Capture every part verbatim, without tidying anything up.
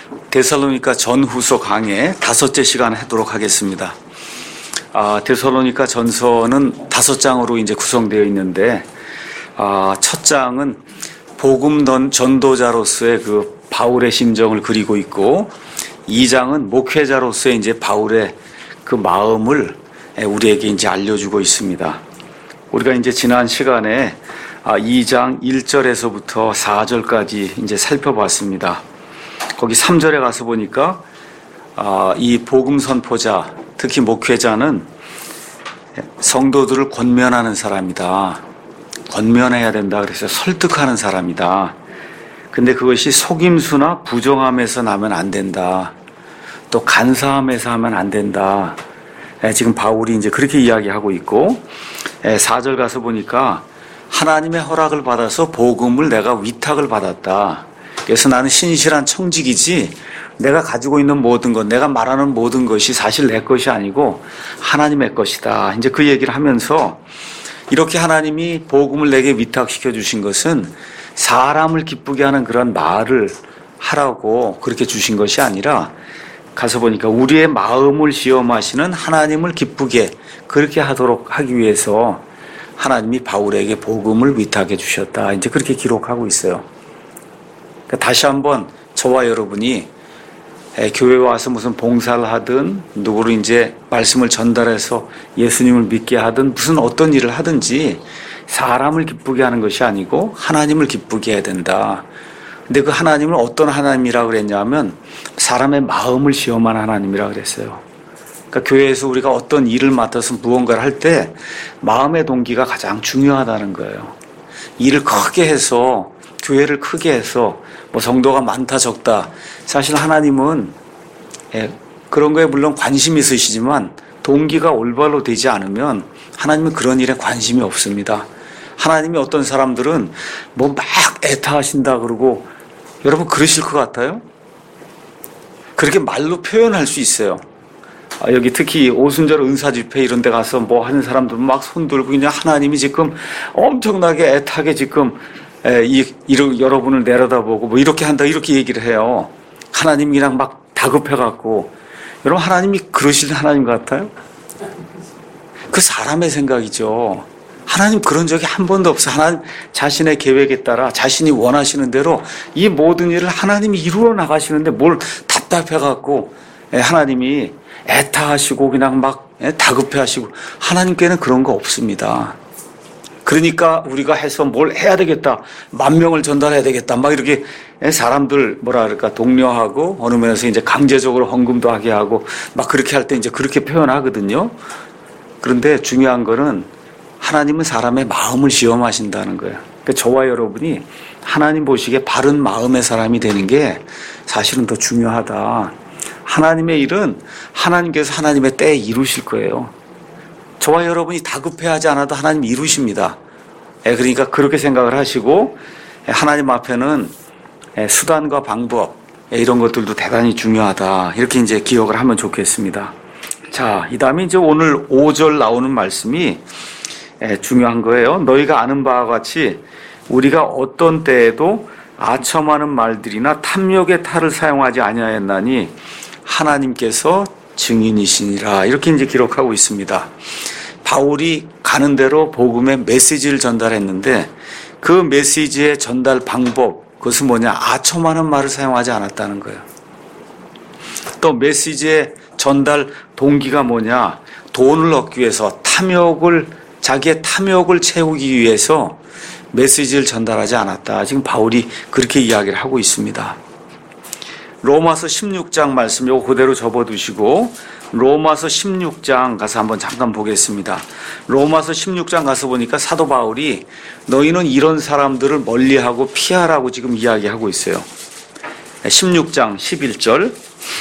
데살로니가 전후서 강의 다섯째 시간 하도록 하겠습니다. 아, 데살로니가 전서는 다섯 장으로 이제 구성되어 있는데, 아, 첫 장은 복음 전도자로서의 그 바울의 심정을 그리고 있고, 이 장은 목회자로서의 이제 바울의 그 마음을 우리에게 이제 알려주고 있습니다. 우리가 이제 지난 시간에 이 장 일 절에서부터 사 절까지 이제 살펴봤습니다. 거기 삼 절에 가서 보니까 이 복음 선포자, 특히 목회자는 성도들을 권면하는 사람이다. 권면해야 된다. 그래서 설득하는 사람이다. 근데 그것이 속임수나 부정함에서 나면 안 된다. 또 간사함에서 하면 안 된다. 지금 바울이 이제 그렇게 이야기하고 있고, 사 절 가서 보니까 하나님의 허락을 받아서 복음을 내가 위탁을 받았다. 그래서 나는 신실한 청직이지 내가 가지고 있는 모든 것, 내가 말하는 모든 것이 사실 내 것이 아니고 하나님의 것이다. 이제 그 얘기를 하면서 이렇게 하나님이 복음을 내게 위탁시켜 주신 것은 사람을 기쁘게 하는 그런 말을 하라고 그렇게 주신 것이 아니라, 가서 보니까 우리의 마음을 시험하시는 하나님을 기쁘게 그렇게 하도록 하기 위해서 하나님이 바울에게 복음을 위탁해 주셨다. 이제 그렇게 기록하고 있어요. 그러니까 다시 한번 저와 여러분이 교회에 와서 무슨 봉사를 하든 누구를 이제 말씀을 전달해서 예수님을 믿게 하든 무슨 어떤 일을 하든지 사람을 기쁘게 하는 것이 아니고 하나님을 기쁘게 해야 된다. 근데 그 하나님을 어떤 하나님이라고 그랬냐면 사람의 마음을 시험하는 하나님이라고 그랬어요. 그러니까 교회에서 우리가 어떤 일을 맡아서 무언가를 할 때 마음의 동기가 가장 중요하다는 거예요. 일을 크게 해서, 교회를 크게 해서 뭐 성도가 많다 적다, 사실 하나님은 예, 그런 거에 물론 관심이 있으시지만 동기가 올바로 되지 않으면 하나님은 그런 일에 관심이 없습니다. 하나님이 어떤 사람들은 뭐 막 애타하신다 그러고, 여러분 그러실 것 같아요? 그렇게 말로 표현할 수 있어요. 아, 여기 특히 오순절 은사집회 이런 데 가서 뭐 하는 사람들 막 손들고 그냥 하나님이 지금 엄청나게 애타게 지금 에, 이, 이런 여러분을 내려다보고 뭐 이렇게 한다 이렇게 얘기를 해요. 하나님 그냥 막 다급해갖고. 여러분 하나님이 그러실 하나님 같아요? 그 사람의 생각이죠. 하나님 그런 적이 한 번도 없어요. 하나님 자신의 계획에 따라 자신이 원하시는 대로 이 모든 일을 하나님이 이루어 나가시는데 뭘 답답해갖고 하나님이 애타하시고 그냥 막 다급해하시고, 하나님께는 그런 거 없습니다. 그러니까 우리가 해서 뭘 해야 되겠다, 만 명을 전달해야 되겠다, 막 이렇게 사람들 뭐라 그럴까 독려하고 어느 면에서 이제 강제적으로 헌금도 하게 하고 막 그렇게 할 때 이제 그렇게 표현하거든요. 그런데 중요한 거는 하나님은 사람의 마음을 시험하신다는 거예요. 그러니까 저와 여러분이 하나님 보시기에 바른 마음의 사람이 되는 게 사실은 더 중요하다. 하나님의 일은 하나님께서 하나님의 때에 이루실 거예요. 저와 여러분이 다급해하지 않아도 하나님 이루십니다. 그러니까 그렇게 생각을 하시고, 하나님 앞에는 수단과 방법 이런 것들도 대단히 중요하다, 이렇게 이제 기억을 하면 좋겠습니다. 자, 이 다음에 이제 오늘 오 절 나오는 말씀이 중요한 거예요. 너희가 아는 바와 같이 우리가 어떤 때에도 아첨하는 말들이나 탐욕의 탈을 사용하지 아니하였나니 하나님께서 증인이시니라, 이렇게 이제 기록하고 있습니다. 바울이 가는 대로 복음의 메시지를 전달했는데 그 메시지의 전달 방법, 그것은 뭐냐, 아첨하는 말을 사용하지 않았다는 거예요. 또 메시지의 전달 동기가 뭐냐, 돈을 얻기 위해서, 탐욕을, 자기의 탐욕을 채우기 위해서 메시지를 전달하지 않았다. 지금 바울이 그렇게 이야기를 하고 있습니다. 로마서 십육 장 말씀 요거 그대로 접어두시고 로마서 십육 장 가서 한번 잠깐 보겠습니다. 로마서 십육 장 가서 보니까 사도 바울이 너희는 이런 사람들을 멀리하고 피하라고 지금 이야기하고 있어요. 십육 장 십일 절,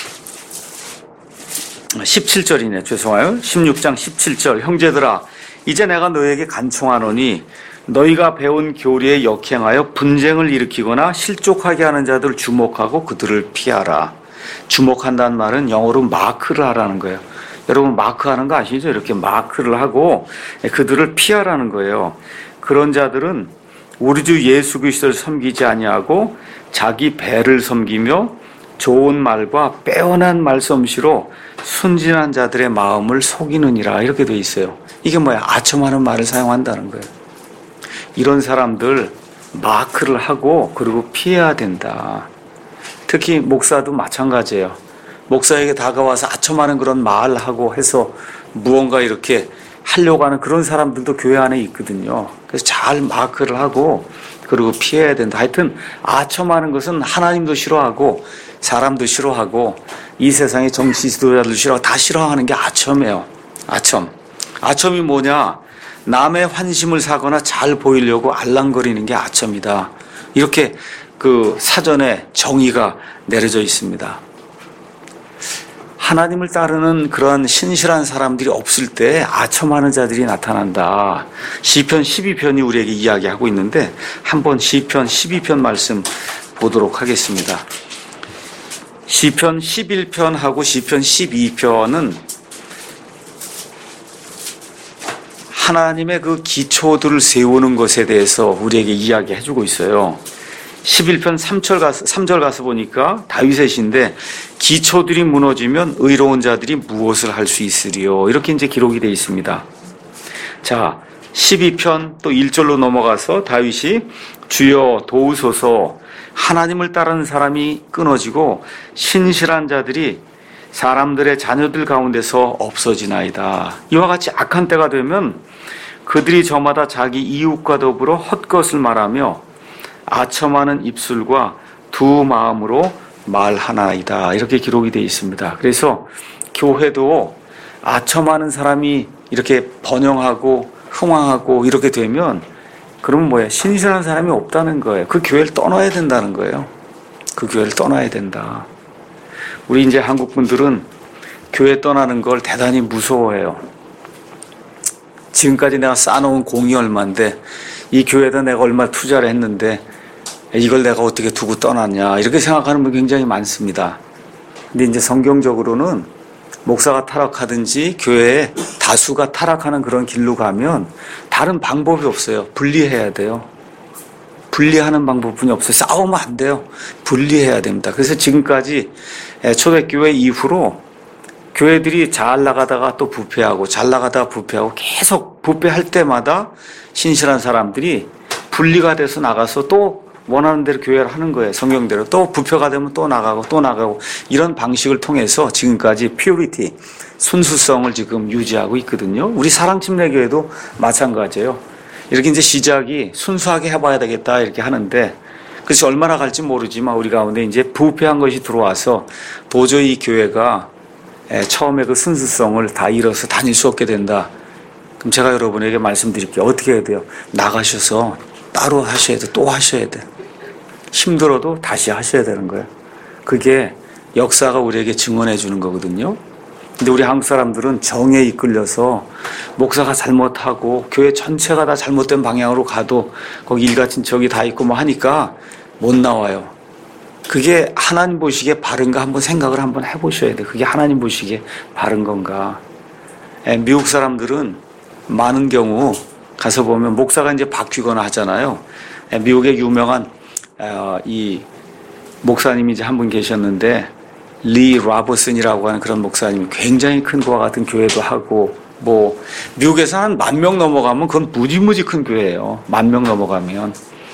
십칠 절이네, 죄송해요. 십육 장 십칠 절. 형제들아, 이제 내가 너희에게 간청하노니 너희가 배운 교리에 역행하여 분쟁을 일으키거나 실족하게 하는 자들을 주목하고 그들을 피하라. 주목한다는 말은 영어로 마크를 하라는 거예요. 여러분 마크하는 거 아시죠? 이렇게 마크를 하고 그들을 피하라는 거예요. 그런 자들은 우리 주 예수 그리스도를 섬기지 아니하고 자기 배를 섬기며 좋은 말과 빼어난 말솜씨로 순진한 자들의 마음을 속이느니라 이렇게 돼 있어요. 이게 뭐야? 아첨하는 말을 사용한다는 거예요. 이런 사람들 마크를 하고 그리고 피해야 된다. 특히 목사도 마찬가지예요. 목사에게 다가와서 아첨하는 그런 말하고 해서 무언가 이렇게 하려고 하는 그런 사람들도 교회 안에 있거든요. 그래서 잘 마크를 하고 그리고 피해야 된다. 하여튼 아첨하는 것은 하나님도 싫어하고 사람도 싫어하고 이 세상의 정치 지도자들도 싫어하고 다 싫어하는 게 아첨이에요. 아첨. 아첨이 뭐냐? 남의 환심을 사거나 잘 보이려고 알랑거리는 게 아첨이다. 이렇게 그 사전에 정의가 내려져 있습니다. 하나님을 따르는 그런 신실한 사람들이 없을 때 아첨하는 자들이 나타난다. 시편 십이 편이 우리에게 이야기하고 있는데 한번 시편 십이 편 말씀 보도록 하겠습니다. 시편 십일 편하고 시편 십이 편은 하나님의 그 기초들을 세우는 것에 대해서 우리에게 이야기해 주고 있어요. 십일 편 삼 절 가서, 삼 절 가서 보니까 다윗의 시인데 기초들이 무너지면 의로운 자들이 무엇을 할 수 있으리요. 이렇게 이제 기록이 되어 있습니다. 자, 십이 편 또 일 절로 넘어가서 다윗이 주여 도우소서 하나님을 따르는 사람이 끊어지고 신실한 자들이 사람들의 자녀들 가운데서 없어지나이다. 이와 같이 악한 때가 되면 그들이 저마다 자기 이웃과 더불어 헛것을 말하며 아첨하는 입술과 두 마음으로 말하나이다. 이렇게 기록이 되어 있습니다. 그래서 교회도 아첨하는 사람이 이렇게 번영하고 흥황하고 이렇게 되면 그러면 뭐예요? 신실한 사람이 없다는 거예요. 그 교회를 떠나야 된다는 거예요. 그 교회를 떠나야 된다. 우리 이제 한국 분들은 교회 떠나는 걸 대단히 무서워해요. 지금까지 내가 쌓아놓은 공이 얼마인데 이 교회에다 내가 얼마 투자를 했는데 이걸 내가 어떻게 두고 떠났냐 이렇게 생각하는 분 굉장히 많습니다. 근데 이제 성경적으로는 목사가 타락하든지 교회에 다수가 타락하는 그런 길로 가면 다른 방법이 없어요. 분리해야 돼요. 분리하는 방법뿐이 없어요. 싸우면 안 돼요. 분리해야 됩니다. 그래서 지금까지 초대교회 이후로 교회들이 잘 나가다가 또 부패하고 잘 나가다가 부패하고 계속 부패할 때마다 신실한 사람들이 분리가 돼서 나가서 또 원하는 대로 교회를 하는 거예요. 성경대로. 또 부패가 되면 또 나가고 또 나가고 이런 방식을 통해서 지금까지 퓨리티, 순수성을 지금 유지하고 있거든요. 우리 사랑침례교회도 마찬가지예요. 이렇게 이제 시작이 순수하게 해봐야 되겠다 이렇게 하는데 그래서 얼마나 갈지 모르지만 우리 가운데 이제 부패한 것이 들어와서 도저히 이 교회가 처음에 그 순수성을 다 잃어서 다닐 수 없게 된다. 그럼 제가 여러분에게 말씀드릴게요. 어떻게 해야 돼요? 나가셔서 따로 하셔야 돼. 또 하셔야 돼. 힘들어도 다시 하셔야 되는 거예요. 그게 역사가 우리에게 증언해 주는 거거든요. 근데 우리 한국 사람들은 정에 이끌려서 목사가 잘못하고 교회 전체가 다 잘못된 방향으로 가도 거기 일가친척이 다 있고 뭐 하니까 못 나와요. 그게 하나님 보시기에 바른가 한번 생각을 한번 해보셔야 돼요. 그게 하나님 보시기에 바른 건가. 미국 사람들은 많은 경우 가서 보면 목사가 이제 바뀌거나 하잖아요. 미국의 유명한 이 목사님이 이제 한 분 계셨는데 리 라버슨이라고 하는 그런 목사님이 굉장히 큰 거와 같은 교회도 하고 뭐 미국에서 한 만 명 넘어가면 그건 무지무지 큰 교회예요. 만 명 넘어가면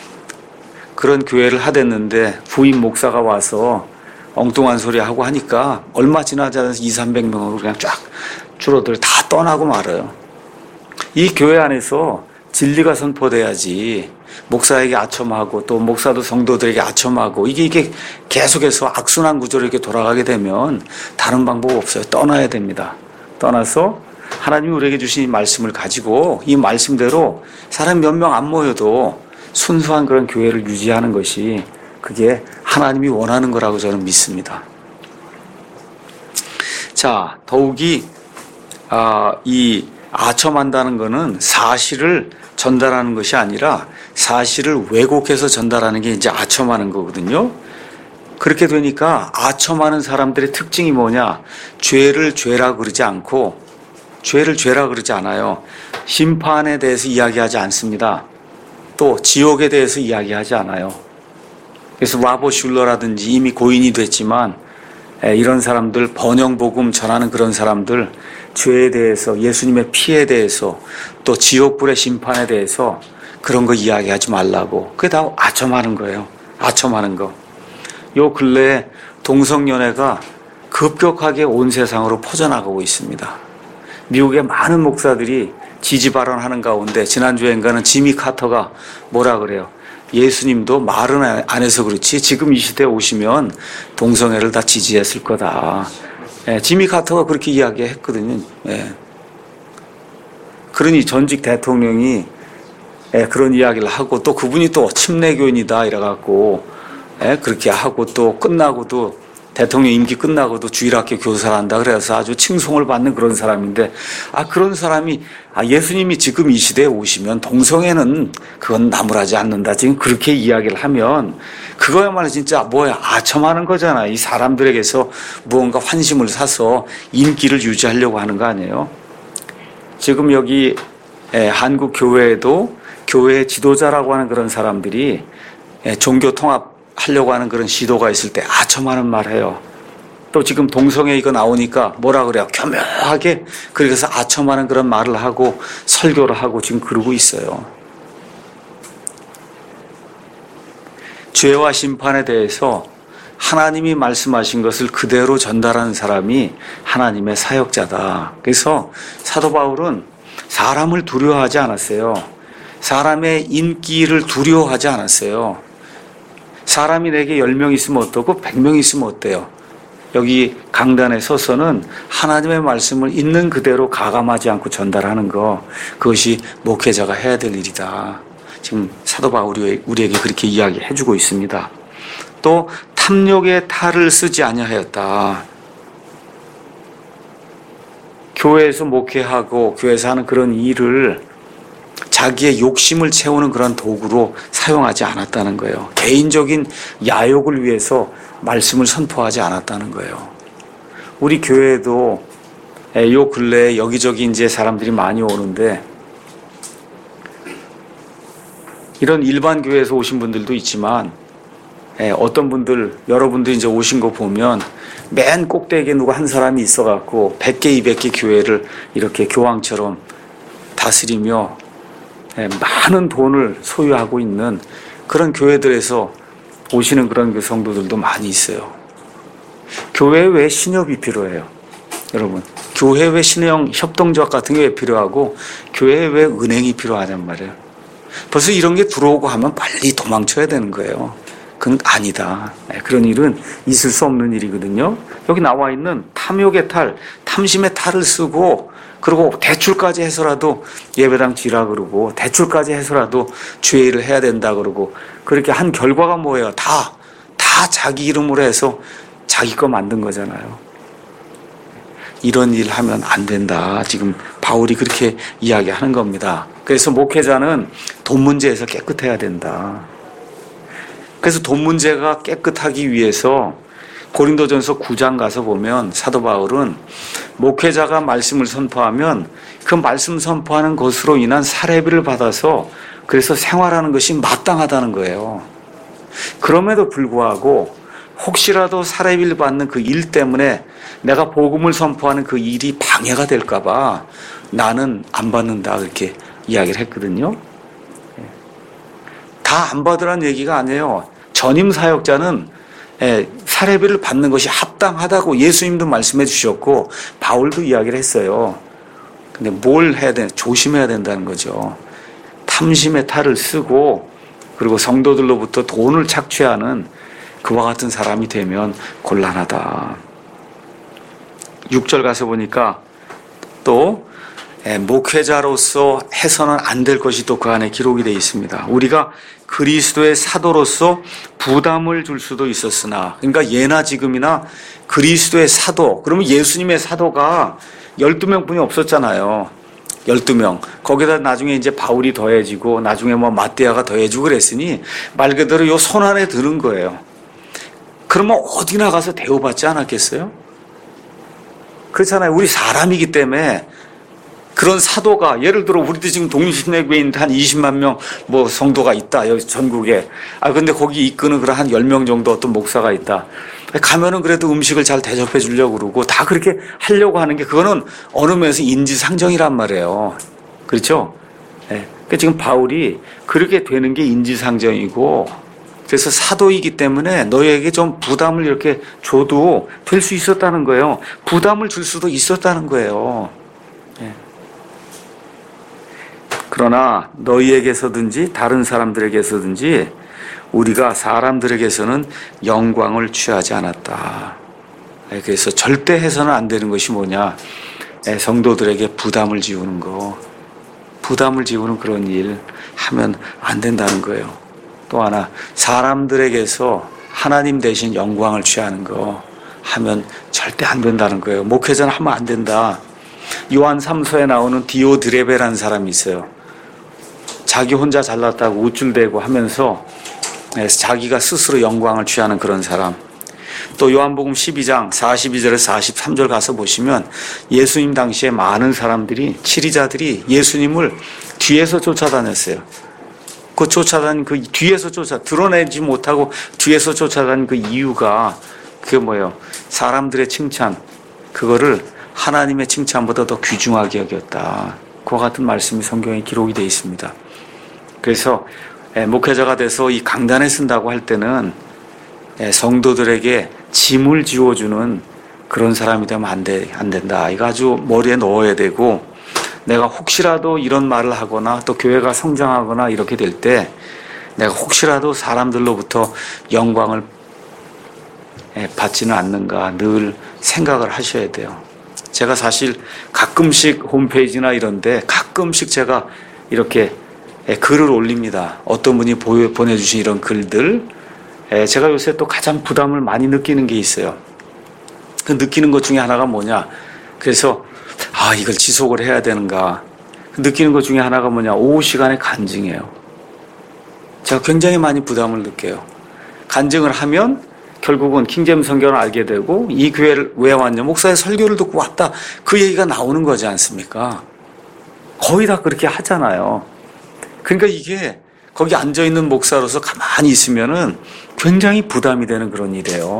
그런 교회를 하댔는데 부임 목사가 와서 엉뚱한 소리 하고 하니까 얼마 지나지 않아서 이삼백 명으로 그냥 쫙 줄어들 다 떠나고 말아요. 이 교회 안에서 진리가 선포돼야지 목사에게 아첨하고 또 목사도 성도들에게 아첨하고 이게 이게 계속해서 악순환 구조로 이렇게 돌아가게 되면 다른 방법 없어요. 떠나야 됩니다. 떠나서 하나님이 우리에게 주신 이 말씀을 가지고 이 말씀대로 사람 몇 명 안 모여도 순수한 그런 교회를 유지하는 것이 그게 하나님이 원하는 거라고 저는 믿습니다. 자, 더욱이 아, 이 아첨한다는 것은 사실을 전달하는 것이 아니라 사실을 왜곡해서 전달하는 게 이제 아첨하는 거거든요. 그렇게 되니까 아첨하는 사람들의 특징이 뭐냐? 죄를 죄라 그러지 않고 죄를 죄라 그러지 않아요. 심판에 대해서 이야기하지 않습니다. 또 지옥에 대해서 이야기하지 않아요. 그래서 라버 슐러라든지 이미 고인이 됐지만 이런 사람들, 번영복음 전하는 그런 사람들, 죄에 대해서, 예수님의 피에 대해서, 또 지옥불의 심판에 대해서 그런 거 이야기하지 말라고. 그게 다 아첨하는 거예요. 아첨하는 거. 요 근래에 동성연애가 급격하게 온 세상으로 퍼져나가고 있습니다. 미국의 많은 목사들이 지지 발언하는 가운데 지난주엔가는 지미 카터가 뭐라 그래요? 예수님도 말은 안 해서 그렇지 지금 이 시대에 오시면 동성애를 다 지지했을 거다. 예, 지미 카터가 그렇게 이야기했거든요. 예. 그러니 전직 대통령이 예, 그런 이야기를 하고 또 그분이 또 침례교인이다 이래갖고 예, 그렇게 하고 또 끝나고도 대통령 임기 끝나고도 주일학교 교사를 한다 그래서 아주 칭송을 받는 그런 사람인데, 아 그런 사람이 아 예수님이 지금 이 시대에 오시면 동성애는 그건 나무라지 않는다 지금 그렇게 이야기를 하면 그거야말로 진짜 뭐야 아첨하는 거잖아. 이 사람들에게서 무언가 환심을 사서 인기를 유지하려고 하는 거 아니에요. 지금 여기 예, 한국 교회에도 교회 지도자라고 하는 그런 사람들이 예, 종교 통합 하려고 하는 그런 시도가 있을 때 아첨하는 말 해요. 또 지금 동성애 이거 나오니까 뭐라 그래요? 교묘하게 그래서 아첨하는 그런 말을 하고 설교를 하고 지금 그러고 있어요. 죄와 심판에 대해서 하나님이 말씀하신 것을 그대로 전달하는 사람이 하나님의 사역자다. 그래서 사도 바울은 사람을 두려워하지 않았어요. 사람의 인기를 두려워하지 않았어요. 사람이 내게 열 명 있으면 어떻고 백 명 있으면 어때요? 여기 강단에 서서는 하나님의 말씀을 있는 그대로 가감하지 않고 전달하는 거, 그것이 목회자가 해야 될 일이다. 지금 사도 바울이 우리에게 그렇게 이야기해주고 있습니다. 또 탐욕의 탈을 쓰지 아니하였다. 교회에서 목회하고 교회에서 하는 그런 일을 자기의 욕심을 채우는 그런 도구로 사용하지 않았다는 거예요. 개인적인 야욕을 위해서 말씀을 선포하지 않았다는 거예요. 우리 교회에도 요 근래에 여기저기 이제 사람들이 많이 오는데 이런 일반 교회에서 오신 분들도 있지만 어떤 분들, 여러분들이 이제 오신 거 보면 맨 꼭대기에 누가 한 사람이 있어갖고 백 개, 이백 개 교회를 이렇게 교황처럼 다스리며 많은 돈을 소유하고 있는 그런 교회들에서 오시는 그런 그 성도들도 많이 있어요. 교회 왜 신협이 필요해요? 여러분, 교회 왜 신형 협동조합 같은 게 왜 필요하고 교회 왜 은행이 필요하냔 말이에요. 벌써 이런 게 들어오고 하면 빨리 도망쳐야 되는 거예요. 그건 아니다. 그런 일은 있을 수 없는 일이거든요. 여기 나와 있는 탐욕의 탈, 탐심의 탈을 쓰고 그리고 대출까지 해서라도 예배당 지라 그러고 대출까지 해서라도 죄를 해야 된다 그러고 그렇게 한 결과가 뭐예요? 다, 다 자기 이름으로 해서 자기 거 만든 거잖아요. 이런 일 하면 안 된다. 지금 바울이 그렇게 이야기하는 겁니다. 그래서 목회자는 돈 문제에서 깨끗해야 된다. 그래서 돈 문제가 깨끗하기 위해서 고린도전서 구 장 가서 보면 사도 바울은 목회자가 말씀을 선포하면 그 말씀 선포하는 것으로 인한 사례비를 받아서 그래서 생활하는 것이 마땅하다는 거예요. 그럼에도 불구하고 혹시라도 사례비를 받는 그 일 때문에 내가 복음을 선포하는 그 일이 방해가 될까 봐 나는 안 받는다 그렇게 이야기를 했거든요. 다 안 받으라는 얘기가 아니에요. 전임 사역자는 사례비를 받는 것이 합당하다고 예수님도 말씀해 주셨고 바울도 이야기를 했어요. 근데 뭘 해야 되나? 조심해야 된다는 거죠. 탐심의 탈을 쓰고 그리고 성도들로부터 돈을 착취하는 그와 같은 사람이 되면 곤란하다. 육 절 가서 보니까 또 목회자로서 해서는 안 될 것이 또 그 안에 기록이 되어 있습니다. 우리가 그리스도의 사도로서 부담을 줄 수도 있었으나, 그러니까 예나 지금이나 그리스도의 사도, 그러면 예수님의 사도가 열두 명뿐이 없었잖아요. 열두 명. 거기다 나중에 이제 바울이 더해지고 나중에 뭐 마띠아가 더해지고 그랬으니 말 그대로 요 손 안에 드는 거예요. 그러면 어디 나가서 대우받지 않았겠어요? 그렇잖아요. 우리 사람이기 때문에 그런 사도가, 예를 들어 우리도 지금 독립신뢰교회 있는데 한 이십만 명 뭐 성도가 있다 여기 전국에. 아 근데 거기 이끄는 그런 한 열 명 정도 어떤 목사가 있다. 가면은 그래도 음식을 잘 대접해 주려고 그러고 다 그렇게 하려고 하는 게 그거는 어느 면에서 인지상정이란 말이에요. 그렇죠? 네. 그러니까 지금 바울이 그렇게 되는 게 인지상정이고 그래서 사도이기 때문에 너희에게 좀 부담을 이렇게 줘도 될 수 있었다는 거예요. 부담을 줄 수도 있었다는 거예요. 네. 그러나 너희에게서든지 다른 사람들에게서든지 우리가 사람들에게서는 영광을 취하지 않았다. 그래서 절대 해서는 안 되는 것이 뭐냐? 성도들에게 부담을 지우는 거. 부담을 지우는 그런 일 하면 안 된다는 거예요. 또 하나, 사람들에게서 하나님 대신 영광을 취하는 거 하면 절대 안 된다는 거예요. 목회자는 하면 안 된다. 요한 삼 서에 나오는 디오드레베라는 사람이 있어요. 자기 혼자 잘났다고 우쭐대고 하면서 자기가 스스로 영광을 취하는 그런 사람. 또 요한복음 십이 장 사십이 절에서 사십삼 절 가서 보시면 예수님 당시에 많은 사람들이 치리자들이 예수님을 뒤에서 쫓아다녔어요. 그 쫓아다닌 그 뒤에서 쫓아 드러내지 못하고 뒤에서 쫓아다닌 그 이유가 그게 뭐예요? 사람들의 칭찬, 그거를 하나님의 칭찬보다 더 귀중하게 여겼다. 그와 같은 말씀이 성경에 기록이 되어 있습니다. 그래서 목회자가 돼서 이 강단에 쓴다고 할 때는 성도들에게 짐을 지워주는 그런 사람이 되면 안 돼, 안 된다. 이거 아주 머리에 넣어야 되고, 내가 혹시라도 이런 말을 하거나 또 교회가 성장하거나 이렇게 될 때 내가 혹시라도 사람들로부터 영광을 받지는 않는가 늘 생각을 하셔야 돼요. 제가 사실 가끔씩 홈페이지나 이런데 가끔씩 제가 이렇게 글을 올립니다. 어떤 분이 보내주신 이런 글들. 제가 요새 또 가장 부담을 많이 느끼는 게 있어요. 그 느끼는 것 중에 하나가 뭐냐. 그래서 아 이걸 지속을 해야 되는가. 느끼는 것 중에 하나가 뭐냐. 오후 시간에 간증이에요. 제가 굉장히 많이 부담을 느껴요. 간증을 하면 결국은 킹제임스 성경을 알게 되고 이 교회를 왜 왔냐. 목사의 설교를 듣고 왔다. 그 얘기가 나오는 거지 않습니까? 거의 다 그렇게 하잖아요. 그러니까 이게 거기 앉아있는 목사로서 가만히 있으면은 굉장히 부담이 되는 그런 일이에요.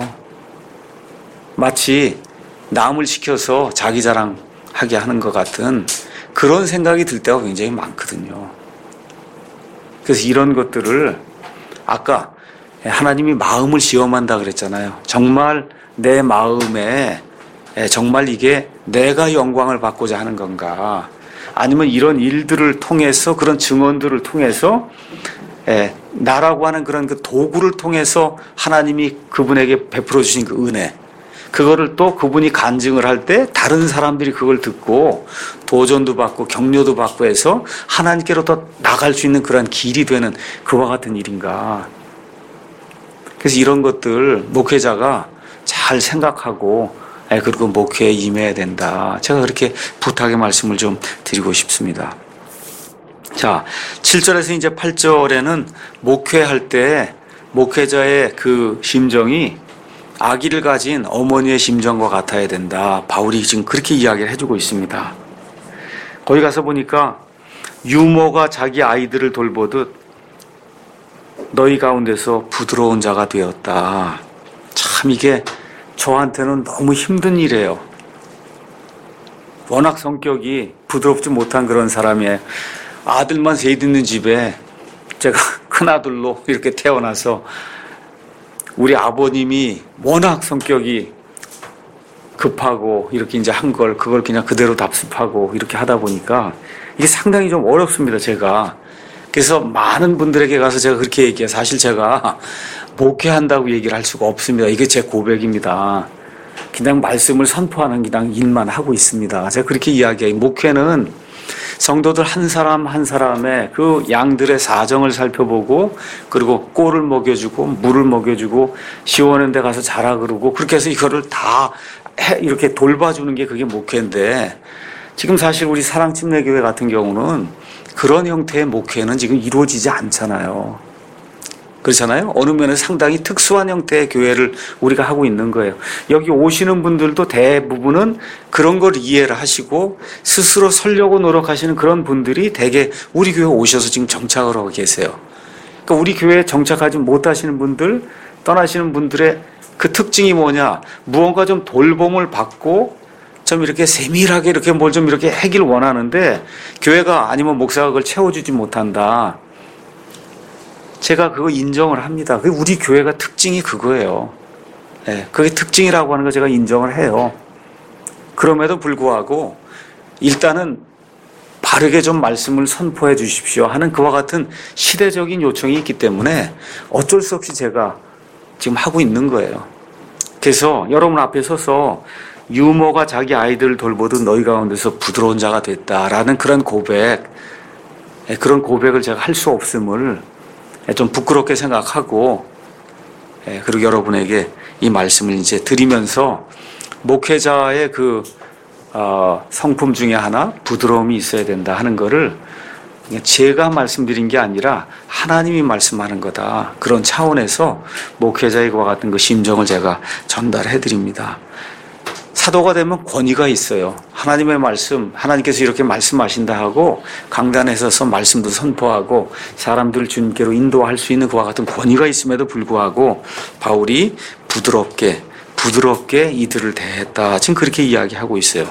마치 남을 시켜서 자기 자랑하게 하는 것 같은 그런 생각이 들 때가 굉장히 많거든요. 그래서 이런 것들을 아까 하나님이 마음을 시험한다 그랬잖아요. 정말 내 마음에 정말 이게 내가 영광을 받고자 하는 건가, 아니면 이런 일들을 통해서 그런 증언들을 통해서 예, 나라고 하는 그런 그 도구를 통해서 하나님이 그분에게 베풀어 주신 그 은혜, 그거를 또 그분이 간증을 할 때 다른 사람들이 그걸 듣고 도전도 받고 격려도 받고 해서 하나님께로 더 나갈 수 있는 그런 길이 되는 그와 같은 일인가. 그래서 이런 것들 목회자가 잘 생각하고 그리고 목회에 임해야 된다. 제가 그렇게 부탁의 말씀을 좀 드리고 싶습니다. 자, 칠 절에서 이제 팔 절에는 목회할 때 목회자의 그 심정이 아기를 가진 어머니의 심정과 같아야 된다. 바울이 지금 그렇게 이야기를 해주고 있습니다. 거기 가서 보니까 유모가 자기 아이들을 돌보듯 너희 가운데서 부드러운 자가 되었다. 참 이게 저한테는 너무 힘든 일이에요. 워낙 성격이 부드럽지 못한 그런 사람이에요. 아들만 셋 있는 집에 제가 큰아들로 이렇게 태어나서 우리 아버님이 워낙 성격이 급하고 이렇게 이제 한 걸 그걸 그냥 그대로 답습하고 이렇게 하다 보니까 이게 상당히 좀 어렵습니다, 제가. 그래서 많은 분들에게 가서 제가 그렇게 얘기해요. 사실 제가 목회한다고 얘기를 할 수가 없습니다. 이게 제 고백입니다. 그냥 말씀을 선포하는 그냥 일만 하고 있습니다. 제가 그렇게 이야기해요. 목회는 성도들 한 사람 한 사람의 그 양들의 사정을 살펴보고 그리고 꼴을 먹여주고 물을 먹여주고 시원한 데 가서 자라 그러고 그렇게 해서 이거를 다 해, 이렇게 돌봐주는 게 그게 목회인데, 지금 사실 우리 사랑침례교회 같은 경우는 그런 형태의 목회는 지금 이루어지지 않잖아요. 그렇잖아요. 어느 면에서 상당히 특수한 형태의 교회를 우리가 하고 있는 거예요. 여기 오시는 분들도 대부분은 그런 걸 이해를 하시고 스스로 설려고 노력하시는 그런 분들이 대개 우리 교회 오셔서 지금 정착을 하고 계세요. 그러니까 우리 교회에 정착하지 못하시는 분들, 떠나시는 분들의 그 특징이 뭐냐? 무언가 좀 돌봄을 받고 좀 이렇게 세밀하게 이렇게 뭘 좀 이렇게 하길 원하는데 교회가 아니면 목사가 그걸 채워주지 못한다. 제가 그거 인정을 합니다. 그게 우리 교회가 특징이 그거예요. 네, 그게 특징이라고 하는 거 제가 인정을 해요. 그럼에도 불구하고 일단은 바르게 좀 말씀을 선포해 주십시오 하는 그와 같은 시대적인 요청이 있기 때문에 어쩔 수 없이 제가 지금 하고 있는 거예요. 그래서 여러분 앞에 서서 유모가 자기 아이들을 돌보듯 너희 가운데서 부드러운 자가 됐다라는 그런 고백, 그런 고백을 제가 할 수 없음을 좀 부끄럽게 생각하고, 그리고 여러분에게 이 말씀을 이제 드리면서 목회자의 그 어, 성품 중에 하나 부드러움이 있어야 된다 하는 거를 제가 말씀드린 게 아니라 하나님이 말씀하는 거다. 그런 차원에서 목회자의 그와 같은 그 심정을 제가 전달해 드립니다. 사도가 되면 권위가 있어요. 하나님의 말씀, 하나님께서 이렇게 말씀하신다 하고 강단에 서서 말씀도 선포하고 사람들을 주님께로 인도할 수 있는 그와 같은 권위가 있음에도 불구하고 바울이 부드럽게 부드럽게 이들을 대했다. 지금 그렇게 이야기하고 있어요.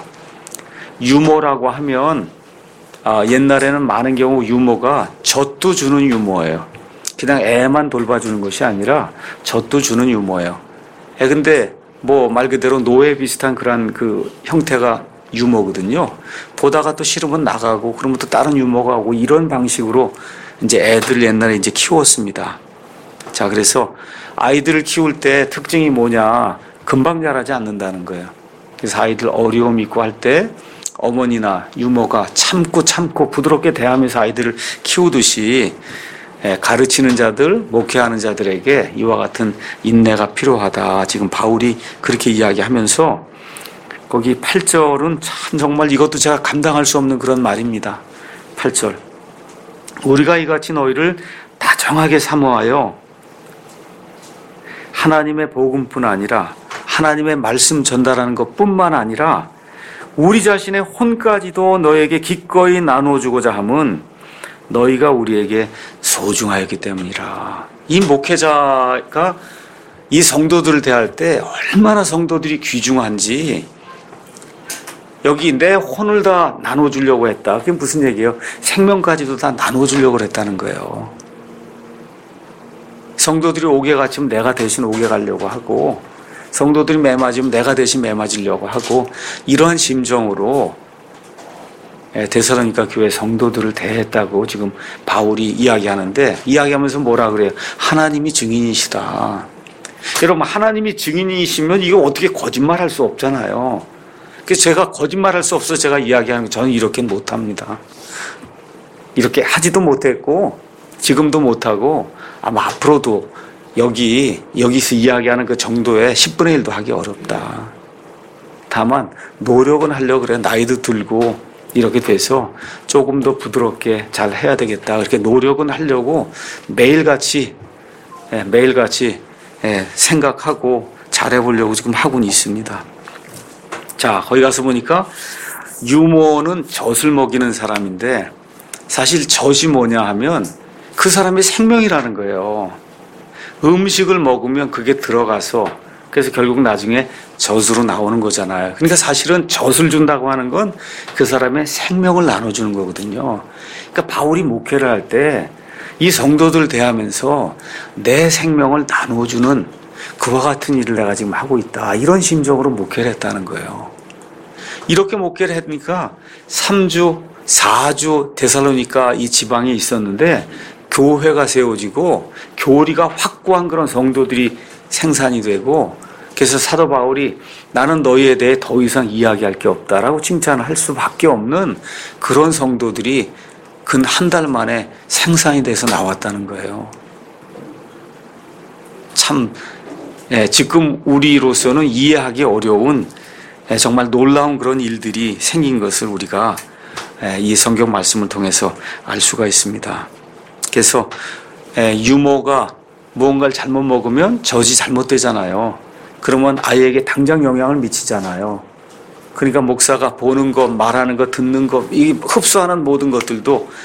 유모라고 하면 아, 옛날에는 많은 경우 유모가 젖도 주는 유모예요. 그냥 애만 돌봐주는 것이 아니라 젖도 주는 유모예요. 애 근데 뭐 말 그대로 노예 비슷한 그런 그 형태가 유모거든요. 보다가 또 싫으면 나가고 그러면 또 다른 유모가 오고 이런 방식으로 이제 애들 옛날에 이제 키웠습니다. 자, 그래서 아이들을 키울 때 특징이 뭐냐? 금방 자라지 않는다는 거예요. 그래서 아이들 어려움 있고 할 때 어머니나 유모가 참고 참고 부드럽게 대하면서 아이들을 키우듯이 가르치는 자들, 목회하는 자들에게 이와 같은 인내가 필요하다. 지금 바울이 그렇게 이야기하면서 거기 팔 절은 참 정말 이것도 제가 감당할 수 없는 그런 말입니다. 팔 절. 우리가 이같이 너희를 다정하게 사모하여 하나님의 복음뿐 아니라 하나님의 말씀 전달하는 것뿐만 아니라 우리 자신의 혼까지도 너에게 기꺼이 나눠주고자 함은 너희가 우리에게 소중하였기 때문이라. 이 목회자가 이 성도들을 대할 때 얼마나 성도들이 귀중한지 여기 내 혼을 다 나눠주려고 했다. 그게 무슨 얘기예요? 생명까지도 다 나눠주려고 했다는 거예요. 성도들이 옥에 갇히면 내가 대신 옥에 가려고 하고 성도들이 매 맞으면 내가 대신 매 맞으려고 하고 이러한 심정으로 데살로니가 교회 성도들을 대했다고 지금 바울이 이야기하는데 이야기하면서 뭐라 그래요? 하나님이 증인이시다. 여러분 하나님이 증인이시면 이거 어떻게 거짓말할 수 없잖아요. 그래서 제가 거짓말할 수 없어서 제가 이야기하는 거 저는 이렇게 못합니다. 이렇게 하지도 못했고 지금도 못하고 아마 앞으로도 여기 여기서 이야기하는 그 정도의 십분의 일도 하기 어렵다. 다만 노력은 하려고 그래. 나이도 들고 이렇게 돼서 조금 더 부드럽게 잘 해야 되겠다. 그렇게 노력은 하려고 매일같이 매일같이 생각하고 잘해보려고 지금 하고는 있습니다. 자, 거기 가서 보니까 유모는 젖을 먹이는 사람인데 사실 젖이 뭐냐 하면 그 사람의 생명이라는 거예요. 음식을 먹으면 그게 들어가서 그래서 결국 나중에 젖으로 나오는 거잖아요. 그러니까 사실은 젖을 준다고 하는 건 그 사람의 생명을 나눠주는 거거든요. 그러니까 바울이 목회를 할 때 이 성도들 대하면서 내 생명을 나눠주는 그와 같은 일을 내가 지금 하고 있다. 이런 심정으로 목회를 했다는 거예요. 이렇게 목회를 했으니까 삼 주, 사 주 데살로니가 이 지방에 있었는데 교회가 세워지고 교리가 확고한 그런 성도들이 생산이 되고 그래서 사도 바울이 나는 너희에 대해 더 이상 이야기할 게 없다라고 칭찬을 할 수밖에 없는 그런 성도들이 근 한 달 만에 생산이 돼서 나왔다는 거예요. 참 예, 지금 우리로서는 이해하기 어려운 예, 정말 놀라운 그런 일들이 생긴 것을 우리가 예, 이 성경 말씀을 통해서 알 수가 있습니다. 그래서 예, 유모가 무언가를 잘못 먹으면 젖이 잘못되잖아요. 그러면 아이에게 당장 영향을 미치잖아요. 그러니까 목사가 보는 것, 말하는 것, 듣는 것, 이 흡수하는 모든 것들도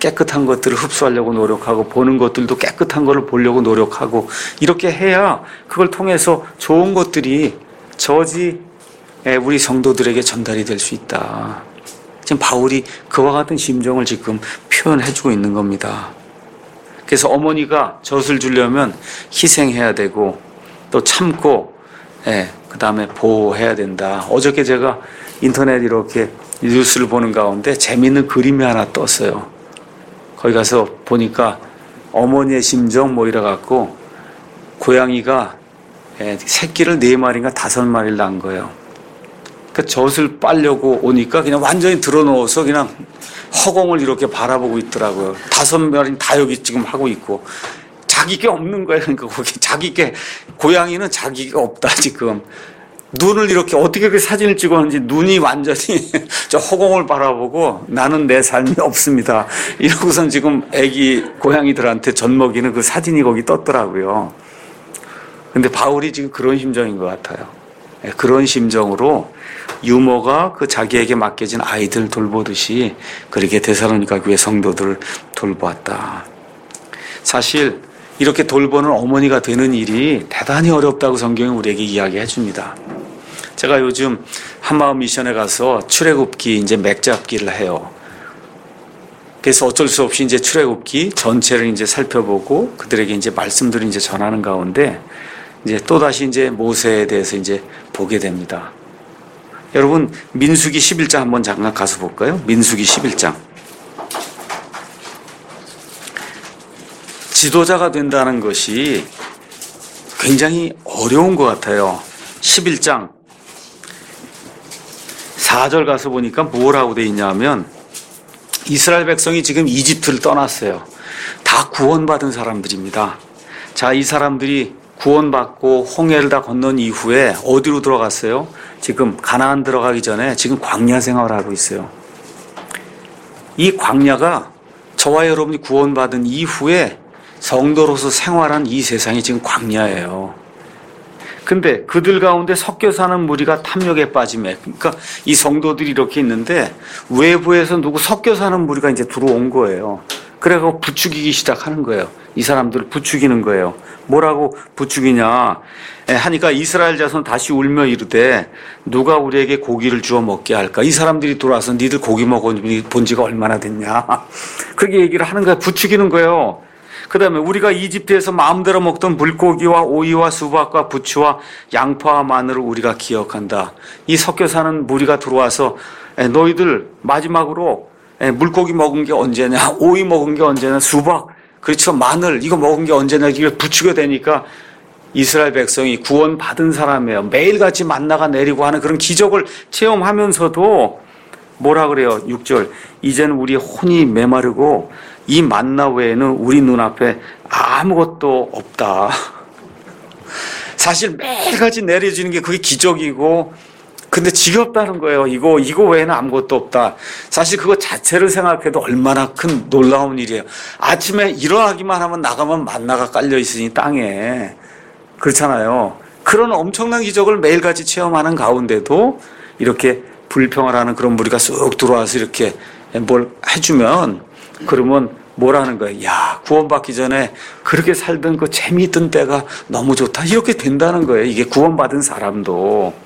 깨끗한 것들을 흡수하려고 노력하고 보는 것들도 깨끗한 것을 보려고 노력하고 이렇게 해야 그걸 통해서 좋은 것들이 저지 우리 성도들에게 전달이 될 수 있다. 지금 바울이 그와 같은 심정을 지금 표현해주고 있는 겁니다. 그래서 어머니가 젖을 주려면 희생해야 되고 또 참고 예, 그 다음에 보호해야 된다. 어저께 제가 인터넷 이렇게 뉴스를 보는 가운데 재미있는 그림이 하나 떴어요. 거기 가서 보니까 어머니의 심정 뭐 이래 갖고 고양이가 예, 새끼를 네 마리인가 다섯 마리를 낳은 거예요. 그 젖을 빨려고 오니까 그냥 완전히 들어놓아서 그냥 허공을 이렇게 바라보고 있더라고요. 다섯 마리는 다 여기 지금 하고 있고 자기 게 없는 거예요. 그러니까 거기 자기 게 고양이는 자기가 없다 지금. 눈을 이렇게 어떻게 그렇게 사진을 찍었는지 눈이 완전히 저 허공을 바라보고 나는 내 삶이 없습니다. 이러고선 지금 애기 고양이들한테 젖 먹이는 그 사진이 거기 떴더라고요. 근데 바울이 지금 그런 심정인 것 같아요. 그런 심정으로 유모가 그 자기에게 맡겨진 아이들 돌보듯이 그렇게 데살로니가 교회 성도들을 돌보았다. 사실 이렇게 돌보는 어머니가 되는 일이 대단히 어렵다고 성경이 우리에게 이야기해 줍니다. 제가 요즘 한마음 미션에 가서 출애굽기 이제 맥잡기를 해요. 그래서 어쩔 수 없이 이제 출애굽기 전체를 이제 살펴보고 그들에게 이제 말씀들을 이제 전하는 가운데 이제 또다시 이제 모세에 대해서 이제 보게 됩니다. 여러분, 민수기 십일 장 한번 잠깐 가서 볼까요? 민수기 십일 장. 지도자가 된다는 것이 굉장히 어려운 것 같아요. 십일 장 사 절 가서 보니까 뭐라고 돼 있냐면 이스라엘 백성이 지금 이집트를 떠났어요. 다 구원받은 사람들입니다. 자, 이 사람들이 구원받고 홍해를 다 건넌 이후에 어디로 들어갔어요? 지금 가나안 들어가기 전에 지금 광야 생활을 하고 있어요. 이 광야가 저와 여러분이 구원받은 이후에 성도로서 생활한 이 세상이 지금 광야예요. 근데 그들 가운데 섞여 사는 무리가 탐욕에 빠짐에, 그러니까 이 성도들이 이렇게 있는데 외부에서 누구 섞여 사는 무리가 이제 들어온 거예요. 그래서 부추기기 시작하는 거예요. 이 사람들을 부추기는 거예요. 뭐라고 부추기냐 하니까 이스라엘 자손 다시 울며 이르되 누가 우리에게 고기를 주어 먹게 할까? 이 사람들이 들어와서 니들 고기 먹어본 지가 얼마나 됐냐? 그렇게 얘기를 하는 거예요. 부추기는 거예요. 그 다음에 우리가 이집트에서 마음대로 먹던 물고기와 오이와 수박과 부추와 양파와 마늘을 우리가 기억한다. 이 섞여 사는 무리가 들어와서 너희들 마지막으로 물고기 먹은 게 언제냐, 오이 먹은 게 언제냐, 수박, 그렇죠, 마늘 이거 먹은 게 언제냐, 이걸 부추겨 대니까 이스라엘 백성이 구원받은 사람이에요. 매일같이 만나가 내리고 하는 그런 기적을 체험하면서도 뭐라 그래요? 육 절 이제는 우리 혼이 메마르고 이 만나 외에는 우리 눈앞에 아무것도 없다. 사실 매일같이 내려지는 게 그게 기적이고 근데 지겹다는 거예요. 이거 이거 외에는 아무것도 없다. 사실 그거 자체를 생각해도 얼마나 큰 놀라운 일이에요. 아침에 일어나기만 하면 나가면 만나가 깔려 있으니 땅에 그렇잖아요. 그런 엄청난 기적을 매일같이 체험하는 가운데도 이렇게 불평을 하는 그런 무리가 쑥 들어와서 이렇게 뭘 해주면 그러면 뭐라는 거예요? 야, 구원받기 전에 그렇게 살던 그 재미있던 때가 너무 좋다. 이렇게 된다는 거예요. 이게 구원받은 사람도.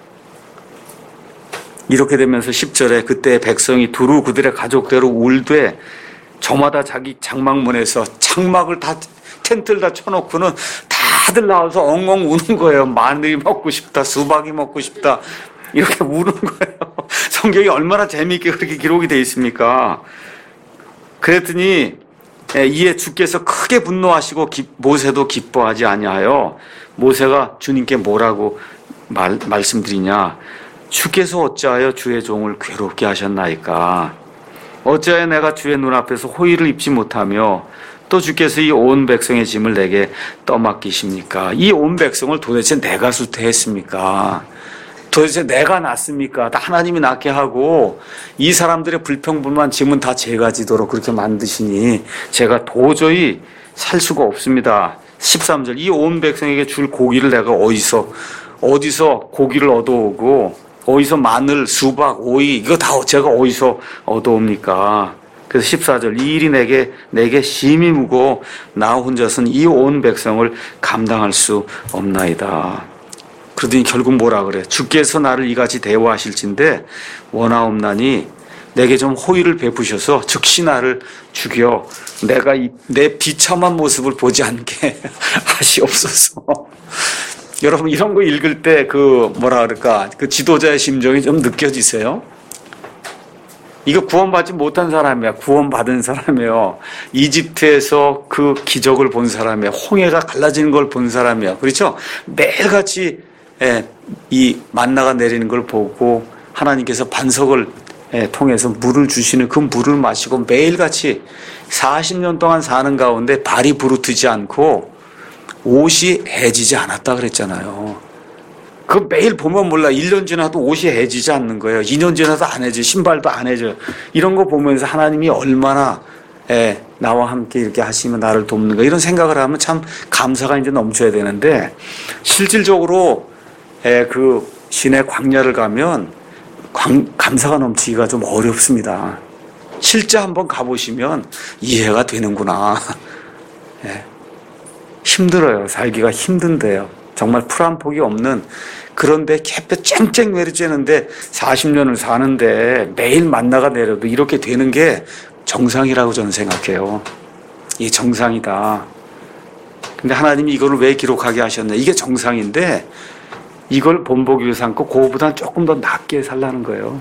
이렇게 되면서 십 절에 그때 백성이 두루 그들의 가족대로 울되 저마다 자기 장막문에서 장막을 다 텐트를 다 쳐놓고는 다들 나와서 엉엉 우는 거예요. 마늘이 먹고 싶다, 수박이 먹고 싶다 이렇게 우는 거예요. 성경이 얼마나 재미있게 그렇게 기록이 되어 있습니까? 그랬더니 이에 주께서 크게 분노하시고 모세도 기뻐하지 아니하여 모세가 주님께 뭐라고 말, 말씀드리냐? 주께서 어찌하여 주의 종을 괴롭게 하셨나이까? 어찌하여 내가 주의 눈앞에서 호의를 입지 못하며 또 주께서 이 온 백성의 짐을 내게 떠맡기십니까? 이 온 백성을 도대체 내가 수태했습니까? 도대체 내가 낳습니까? 다 하나님이 낳게 하고 이 사람들의 불평불만 짐은 다 제가 지도록 그렇게 만드시니 제가 도저히 살 수가 없습니다. 십삼 절 이 온 백성에게 줄 고기를 내가 어디서 어디서 고기를 얻어오고 어디서 마늘, 수박, 오이 이거 다 제가 어디서 얻어옵니까? 그래서 십사 절 이 일이 내게 내게 심히 무거워 나 혼자서는 이 온 백성을 감당할 수 없나이다. 그러더니 결국 뭐라 그래? 주께서 나를 이같이 대우하실진데 원하옵나니 내게 좀 호의를 베푸셔서 즉시 나를 죽여 내가 이, 내 비참한 모습을 보지 않게 하시옵소서. 여러분 이런 거 읽을 때 그 뭐라 그럴까 그 지도자의 심정이 좀 느껴지세요? 이거 구원받지 못한 사람이야. 구원받은 사람이에요. 이집트에서 그 기적을 본 사람이야. 홍해가 갈라지는 걸 본 사람이야. 그렇죠? 매일같이 이 만나가 내리는 걸 보고 하나님께서 반석을 통해서 물을 주시는 그 물을 마시고 매일같이 사십 년 동안 사는 가운데 발이 부르트지 않고 옷이 해지지 않았다 그랬잖아요. 그 매일 보면 몰라. 일 년 지나도 옷이 해지지 않는 거예요. 이 년 지나도 안 해져. 신발도 안 해져. 이런 거 보면서 하나님이 얼마나 예, 나와 함께 이렇게 하시면 나를 돕는가 이런 생각을 하면 참 감사가 이제 넘쳐야 되는데 실질적으로 예, 그 시내 광야를 가면 광, 감사가 넘치기가 좀 어렵습니다. 실제 한번 가보시면 이해가 되는구나. 예, 힘들어요. 살기가 힘든데요. 정말 풀 한 폭이 없는 그런데 햇볕 쨍쨍 내리쬐는데 사십 년을 사는데 매일 만나가 내려도 이렇게 되는 게 정상이라고 저는 생각해요. 이게 정상이다. 근데 하나님이 이거를 왜 기록하게 하셨냐. 이게 정상인데 이걸 본보기로 삼고 그거보다 조금 더 낮게 살라는 거예요.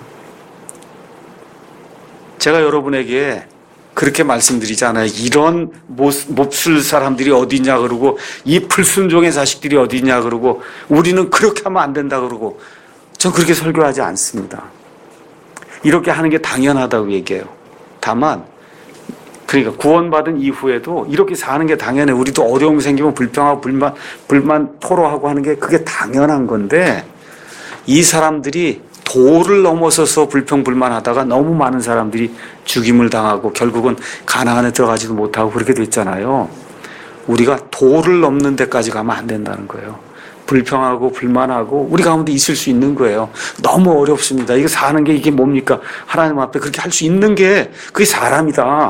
제가 여러분에게 그렇게 말씀드리잖아요. 이런 몹쓸 사람들이 어디 있냐 그러고 이 불순종의 자식들이 어디 있냐 그러고 우리는 그렇게 하면 안 된다 그러고 전 그렇게 설교하지 않습니다. 이렇게 하는 게 당연하다고 얘기해요. 다만 그러니까 구원받은 이후에도 이렇게 사는 게 당연해. 우리도 어려움이 생기면 불평하고 불만, 불만 토로하고 하는 게 그게 당연한 건데 이 사람들이 도를 넘어서서 불평불만하다가 너무 많은 사람들이 죽임을 당하고 결국은 가나안에 들어가지도 못하고 그렇게 됐잖아요. 우리가 도를 넘는 데까지 가면 안 된다는 거예요. 불평하고 불만하고 우리 가운데 있을 수 있는 거예요. 너무 어렵습니다. 이거 사는 게 이게 뭡니까? 하나님 앞에 그렇게 할 수 있는 게 그게 사람이다.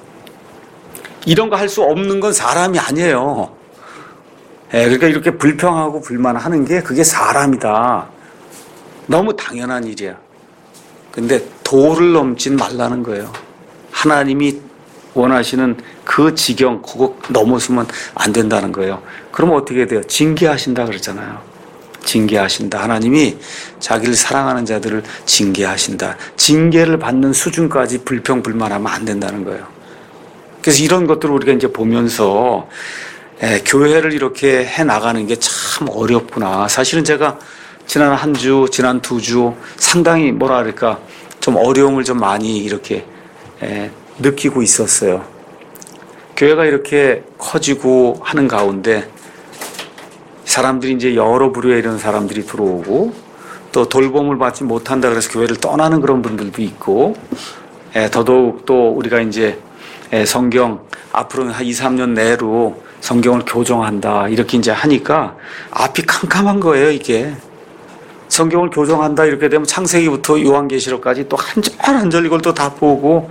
이런 거 할 수 없는 건 사람이 아니에요. 예, 그러니까 이렇게 불평하고 불만하는 게 그게 사람이다. 너무 당연한 일이야. 근데 도를 넘진 말라는 거예요. 하나님이 원하시는 그 지경, 그거 넘어서면 안 된다는 거예요. 그러면 어떻게 돼요? 징계하신다 그랬잖아요. 징계하신다. 하나님이 자기를 사랑하는 자들을 징계하신다. 징계를 받는 수준까지 불평불만하면 안 된다는 거예요. 그래서 이런 것들을 우리가 이제 보면서 에, 교회를 이렇게 해 나가는 게 참 어렵구나. 사실은 제가 지난 한 주, 지난 두 주 상당히 뭐라 그럴까 좀 어려움을 좀 많이 이렇게 에, 느끼고 있었어요. 교회가 이렇게 커지고 하는 가운데 사람들이 이제 여러 부류의 이런 사람들이 들어오고 또 돌봄을 받지 못한다 그래서 교회를 떠나는 그런 분들도 있고 에, 더더욱 또 우리가 이제 에, 성경 앞으로 한 이, 삼 년 내로 성경을 교정한다 이렇게 이제 하니까 앞이 캄캄한 거예요. 이게 성경을 교정한다 이렇게 되면 창세기부터 요한계시록까지 또 한 절 한 절 이걸 또 다 보고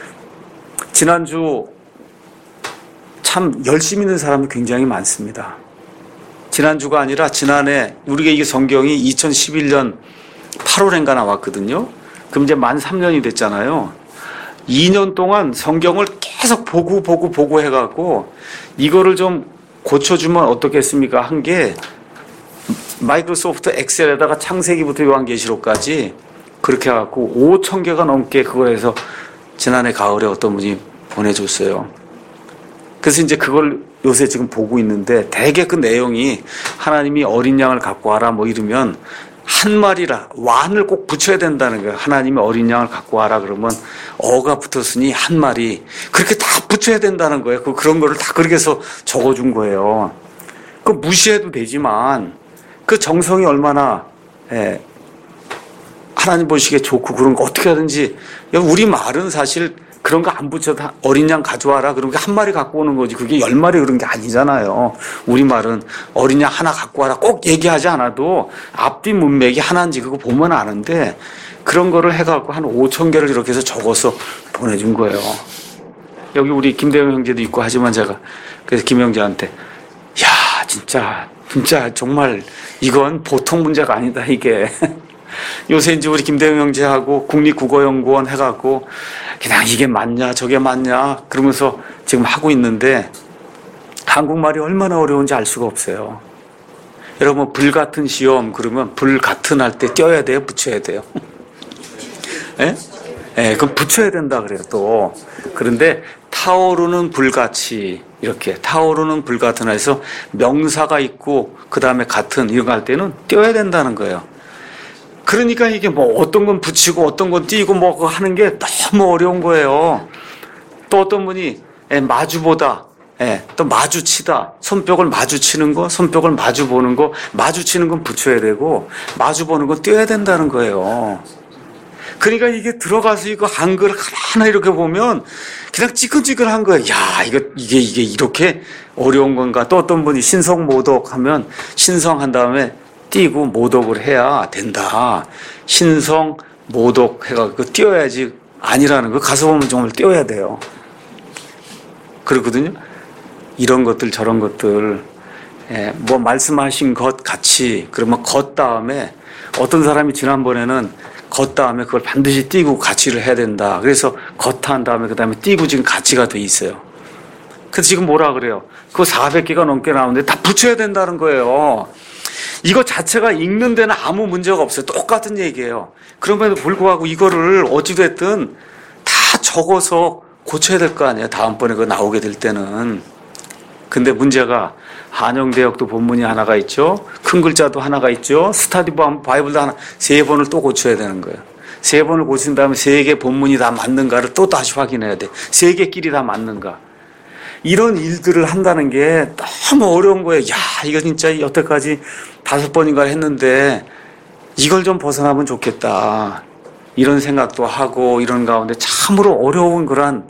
지난주 참 열심히 있는 사람이 굉장히 많습니다. 지난주가 아니라 지난해 우리가 이게 성경이 이천십일 년 팔월인가 나왔거든요. 그럼 이제 만 삼 년이 됐잖아요. 이 년 동안 성경을 계속 보고 보고 보고 해갖고 이거를 좀 고쳐주면 어떻겠습니까? 한 게 마이크로소프트 엑셀에다가 창세기부터 요한계시록까지 그렇게 해갖고 오천 개가 넘게 그걸 해서 지난해 가을에 어떤 분이 보내줬어요. 그래서 이제 그걸 요새 지금 보고 있는데 대개 그 내용이 하나님이 어린 양을 갖고 와라 뭐 이러면 한 마리라 완을 꼭 붙여야 된다는 거예요. 하나님이 어린 양을 갖고 와라 그러면 어가 붙었으니 한 마리 그렇게 다 붙여야 된다는 거예요. 그 그런 거를 다 그렇게 해서 적어준 거예요. 그 무시해도 되지만 그 정성이 얼마나 예, 하나님 보시기에 좋고 그런 거 어떻게 하든지 우리 말은 사실 그런 거 안 붙여도 어린 양 가져와라 그런 게 한 마리 갖고 오는 거지 그게 열 마리 그런 게 아니잖아요. 우리 말은 어린 양 하나 갖고 와라 꼭 얘기하지 않아도 앞뒤 문맥이 하나인지 그거 보면 아는데 그런 거를 해갖고 한 오천 개를 이렇게 해서 적어서 보내준 거예요. 여기 우리 김대영 형제도 있고 하지만 제가 그래서 김 형제한테 야 진짜 진짜 정말 이건 보통 문제가 아니다 이게. 요새 이제 우리 김대영 형제하고 국립국어연구원 해갖고 그냥 이게 맞냐 저게 맞냐 그러면서 지금 하고 있는데 한국말이 얼마나 어려운지 알 수가 없어요. 여러분 불 같은 시험 그러면 불 같은 할 때 띄어야 돼요 붙여야 돼요? 예? 예, 그럼 붙여야 된다 그래요 또. 그런데 타오르는 불같이 이렇게 타오르는 불 같은 해서 명사가 있고 그 다음에 같은 이런 거 할 때는 띄어야 된다는 거예요. 그러니까 이게 뭐 어떤 건 붙이고 어떤 건 띄고 뭐 그거 하는 게 너무 어려운 거예요. 또 어떤 분이 예, 마주보다 예, 또 마주치다 손뼉을 마주치는 거 손뼉을 마주보는 거 마주치는 건 붙여야 되고 마주보는 건 띄어야 된다는 거예요. 그러니까 이게 들어가서 이거 한글 하나 이렇게 보면 그냥 찌끈찌끈한 거예요. 야, 이거, 이게, 이게 이렇게 어려운 건가. 또 어떤 분이 신성모독 하면 신성한 다음에 띄고 모독을 해야 된다. 신성모독 해가지고 띄어야지 아니라는 거 가서 보면 정말 띄어야 돼요. 그렇거든요. 이런 것들 저런 것들 예, 뭐 말씀하신 것 같이 그러면 것 다음에 어떤 사람이 지난번에는 것 다음에 그걸 반드시 띄고 가치를 해야 된다. 그래서 것 한 다음에 그 다음에 띄고 지금 가치가 돼 있어요. 그래서 지금 뭐라 그래요? 그거 사백 개가 넘게 나오는데 다 붙여야 된다는 거예요. 이거 자체가 읽는 데는 아무 문제가 없어요. 똑같은 얘기예요. 그럼에도 불구하고 이거를 어찌됐든 다 적어서 고쳐야 될 거 아니에요. 다음번에 그거 나오게 될 때는. 근데 문제가 한영대역도 본문이 하나가 있죠. 큰 글자도 하나가 있죠. 스타디 바이블도 하나, 세 번을 또 고쳐야 되는 거예요. 세 번을 고친 다음에 세 개 본문이 다 맞는가를 또 다시 확인해야 돼. 세 개끼리 다 맞는가. 이런 일들을 한다는 게 너무 어려운 거예요. 야, 이거 진짜 여태까지 다섯 번인가 했는데 이걸 좀 벗어나면 좋겠다. 이런 생각도 하고 이런 가운데 참으로 어려운 그런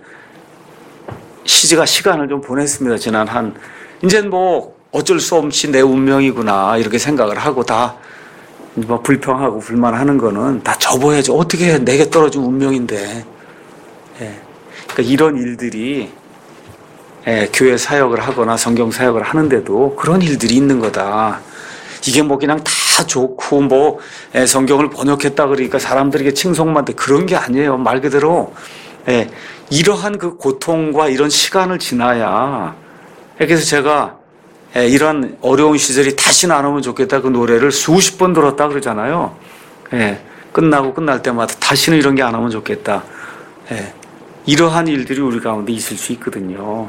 시즈가 시간을 좀 보냈습니다. 지난 한 이제는 뭐 어쩔 수 없이 내 운명이구나 이렇게 생각을 하고 다 뭐 불평하고 불만하는 거는 다 접어야죠. 어떻게 해? 내게 떨어진 운명인데. 예. 그러니까 이런 일들이 예, 교회 사역을 하거나 성경 사역을 하는데도 그런 일들이 있는 거다. 이게 뭐 그냥 다 좋고 뭐 예, 성경을 번역했다 그러니까 사람들에게 칭송만 돼 그런 게 아니에요. 말 그대로 예, 이러한 그 고통과 이런 시간을 지나야 그래서 제가 예, 이런 어려운 시절이 다시는 안 오면 좋겠다 그 노래를 수십 번 들었다 그러잖아요. 예, 끝나고 끝날 때마다 다시는 이런 게 안 오면 좋겠다. 예, 이러한 일들이 우리 가운데 있을 수 있거든요.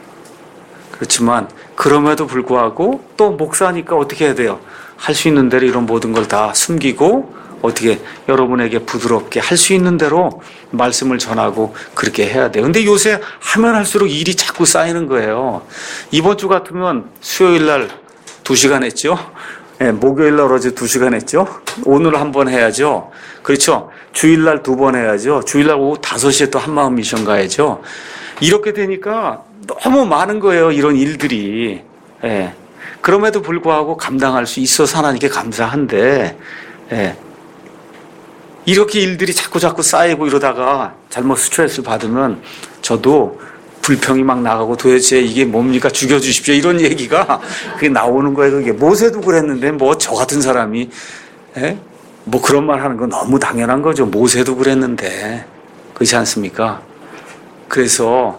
그렇지만 그럼에도 불구하고 또 목사니까 어떻게 해야 돼요? 할 수 있는 대로 이런 모든 걸 다 숨기고 어떻게 여러분에게 부드럽게 할 수 있는 대로 말씀을 전하고 그렇게 해야 돼요. 근데 요새 하면 할수록 일이 자꾸 쌓이는 거예요. 이번 주 같으면 수요일 날 두 시간 했죠. 네, 목요일 날 어제 두 시간 했죠. 오늘 한 번 해야죠. 그렇죠. 주일 날 두 번 해야죠. 주일 날 오후 다섯 시에 또 한마음 미션 가야죠. 이렇게 되니까 너무 많은 거예요. 이런 일들이. 네. 그럼에도 불구하고 감당할 수 있어서 하나님께 감사한데 네. 이렇게 일들이 자꾸 자꾸 쌓이고 이러다가 잘못 스트레스를 받으면 저도 불평이 막 나가고 도대체 이게 뭡니까 죽여주십시오 이런 얘기가 그게 나오는 거예요. 그게 모세도 그랬는데 뭐 저 같은 사람이 에? 뭐 그런 말 하는 건 너무 당연한 거죠. 모세도 그랬는데 그렇지 않습니까? 그래서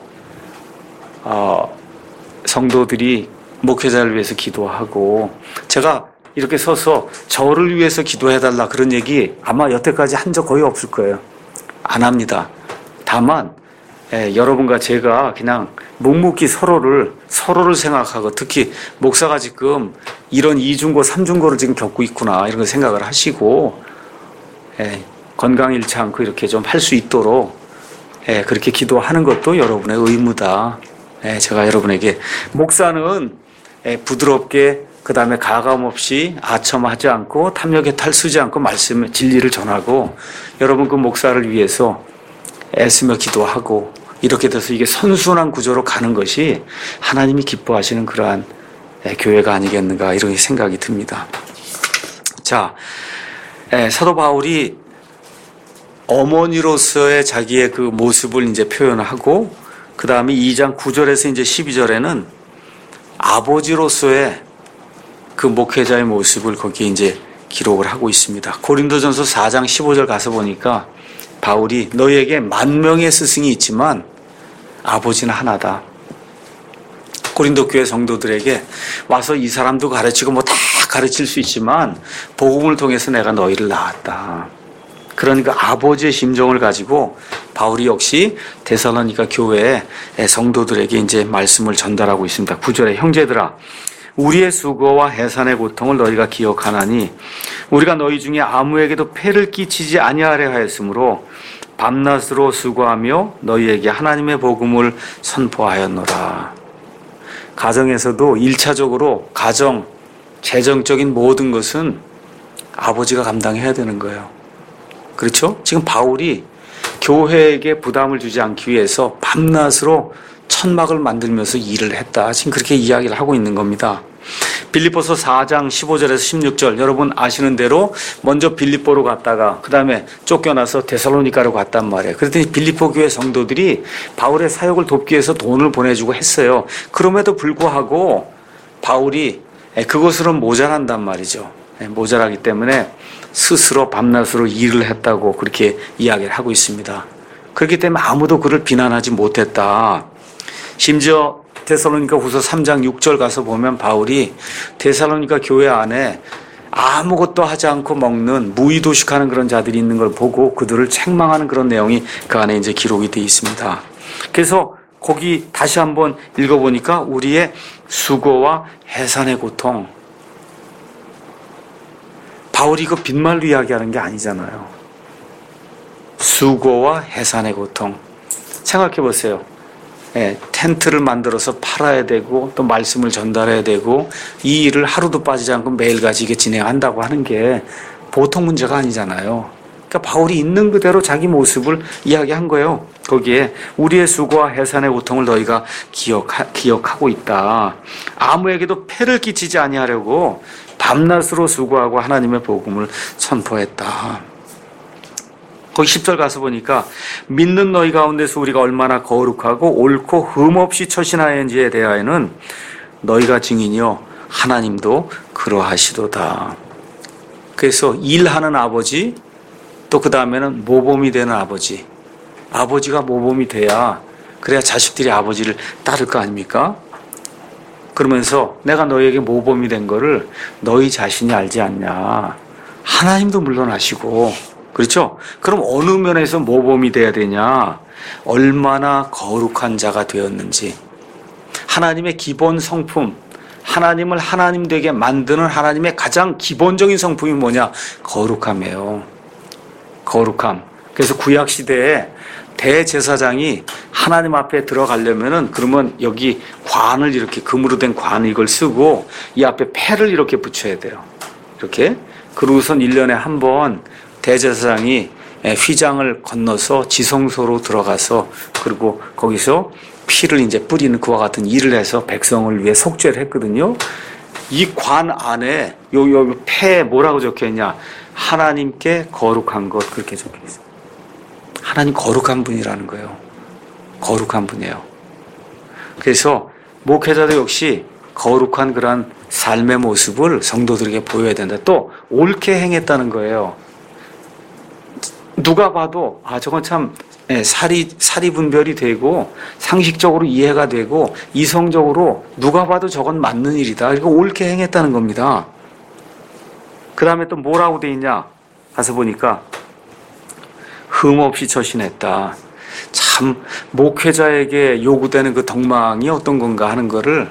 어, 성도들이 목회자를 위해서 기도하고 제가 이렇게 서서 저를 위해서 기도해달라 그런 얘기 아마 여태까지 한 적 거의 없을 거예요. 안 합니다. 다만 예, 여러분과 제가 그냥 묵묵히 서로를 서로를 생각하고 특히 목사가 지금 이런 이중고 삼중고를 지금 겪고 있구나 이런 걸 생각을 하시고 예, 건강 잃지 않고 이렇게 좀 할 수 있도록 예, 그렇게 기도하는 것도 여러분의 의무다. 예, 제가 여러분에게 목사는 예, 부드럽게 그 다음에 가감 없이 아첨하지 않고 탐욕에 탈쓰지 않고 말씀의 진리를 전하고 여러분 그 목사를 위해서 애쓰며 기도하고 이렇게 돼서 이게 선순환 구조로 가는 것이 하나님이 기뻐하시는 그러한 교회가 아니겠는가 이런 생각이 듭니다. 자, 사도 바울이 어머니로서의 자기의 그 모습을 이제 표현하고, 그 다음에 이 장 구 절에서 이제 십이 절에는 아버지로서의 그 목회자의 모습을 거기에 이제 기록을 하고 있습니다. 고린도전서 사 장 십오 절 가서 보니까 바울이 너희에게 만 명의 스승이 있지만 아버지는 하나다. 고린도 교회 성도들에게 와서 이 사람도 가르치고 뭐 다 가르칠 수 있지만 복음을 통해서 내가 너희를 낳았다. 그러니까 아버지의 심정을 가지고 바울이 역시 데살로니가 교회의 성도들에게 이제 말씀을 전달하고 있습니다. 구 절에 형제들아 우리의 수고와 해산의 고통을 너희가 기억하나니 우리가 너희 중에 아무에게도 폐를 끼치지 아니하려 하였으므로 밤낮으로 수고하며 너희에게 하나님의 복음을 선포하였노라. 가정에서도 일차적으로 가정, 재정적인 모든 것은 아버지가 감당해야 되는 거예요. 그렇죠? 지금 바울이 교회에게 부담을 주지 않기 위해서 밤낮으로 천막을 만들면서 일을 했다. 지금 그렇게 이야기를 하고 있는 겁니다. 빌립보서 사 장 십오 절에서 십육 절 여러분 아시는 대로 먼저 빌립보로 갔다가 그 다음에 쫓겨나서 데살로니가로 갔단 말이에요. 그랬더니 빌립보 교회 성도들이 바울의 사역을 돕기 위해서 돈을 보내주고 했어요. 그럼에도 불구하고 바울이 그것으로는 모자란단 말이죠. 모자라기 때문에 스스로 밤낮으로 일을 했다고 그렇게 이야기를 하고 있습니다. 그렇기 때문에 아무도 그를 비난하지 못했다. 심지어 데살로니가 후서 삼 장 육 절 가서 보면 바울이 데살로니가 교회 안에 아무것도 하지 않고 먹는 무의도식하는 그런 자들이 있는 걸 보고 그들을 책망하는 그런 내용이 그 안에 이제 기록이 되어 있습니다. 그래서 거기 다시 한번 읽어보니까 우리의 수고와 해산의 고통. 바울이 이거 빈말로 이야기하는 게 아니잖아요. 수고와 해산의 고통. 생각해 보세요. 예, 텐트를 만들어서 팔아야 되고 또 말씀을 전달해야 되고 이 일을 하루도 빠지지 않고 매일같이 이게 진행한다고 하는 게 보통 문제가 아니잖아요. 그러니까 바울이 있는 그대로 자기 모습을 이야기한 거예요. 거기에 우리의 수고와 해산의 고통을 너희가 기억하, 기억하고 있다. 아무에게도 폐를 끼치지 아니하려고 밤낮으로 수고하고 하나님의 복음을 선포했다. 거기 십 절 가서 보니까 믿는 너희 가운데서 우리가 얼마나 거룩하고 옳고 흠없이 처신하였는지에 대하여는 너희가 증인이요 하나님도 그러하시도다. 그래서 일하는 아버지 또 그 다음에는 모범이 되는 아버지. 아버지가 모범이 돼야 그래야 자식들이 아버지를 따를 거 아닙니까? 그러면서 내가 너희에게 모범이 된 거를 너희 자신이 알지 않냐. 하나님도 물론 아시고 그렇죠? 그럼 어느 면에서 모범이 돼야 되냐? 얼마나 거룩한 자가 되었는지. 하나님의 기본 성품, 하나님을 하나님 되게 만드는 하나님의 가장 기본적인 성품이 뭐냐? 거룩함이에요. 거룩함. 그래서 구약시대에 대제사장이 하나님 앞에 들어가려면은 그러면 여기 관을 이렇게 금으로 된 관을 이걸 쓰고 이 앞에 패를 이렇게 붙여야 돼요. 이렇게. 그러고선 일 년에 한 번 대제사장이 휘장을 건너서 지성소로 들어가서 그리고 거기서 피를 이제 뿌리는 그와 같은 일을 해서 백성을 위해 속죄를 했거든요. 이 관 안에 요, 요, 패에 뭐라고 적혀 있냐? 하나님께 거룩한 것 그렇게 적혀 있어요. 하나님 거룩한 분이라는 거예요. 거룩한 분이에요. 그래서 목회자도 역시 거룩한 그런 삶의 모습을 성도들에게 보여야 된다. 또 옳게 행했다는 거예요. 누가 봐도 아 저건 참 사리 사리 분별이 되고 상식적으로 이해가 되고 이성적으로 누가 봐도 저건 맞는 일이다. 이거 옳게 행했다는 겁니다. 그 다음에 또 뭐라고 돼 있냐? 가서 보니까 흠없이 처신했다. 참 목회자에게 요구되는 그 덕망이 어떤 건가 하는 거를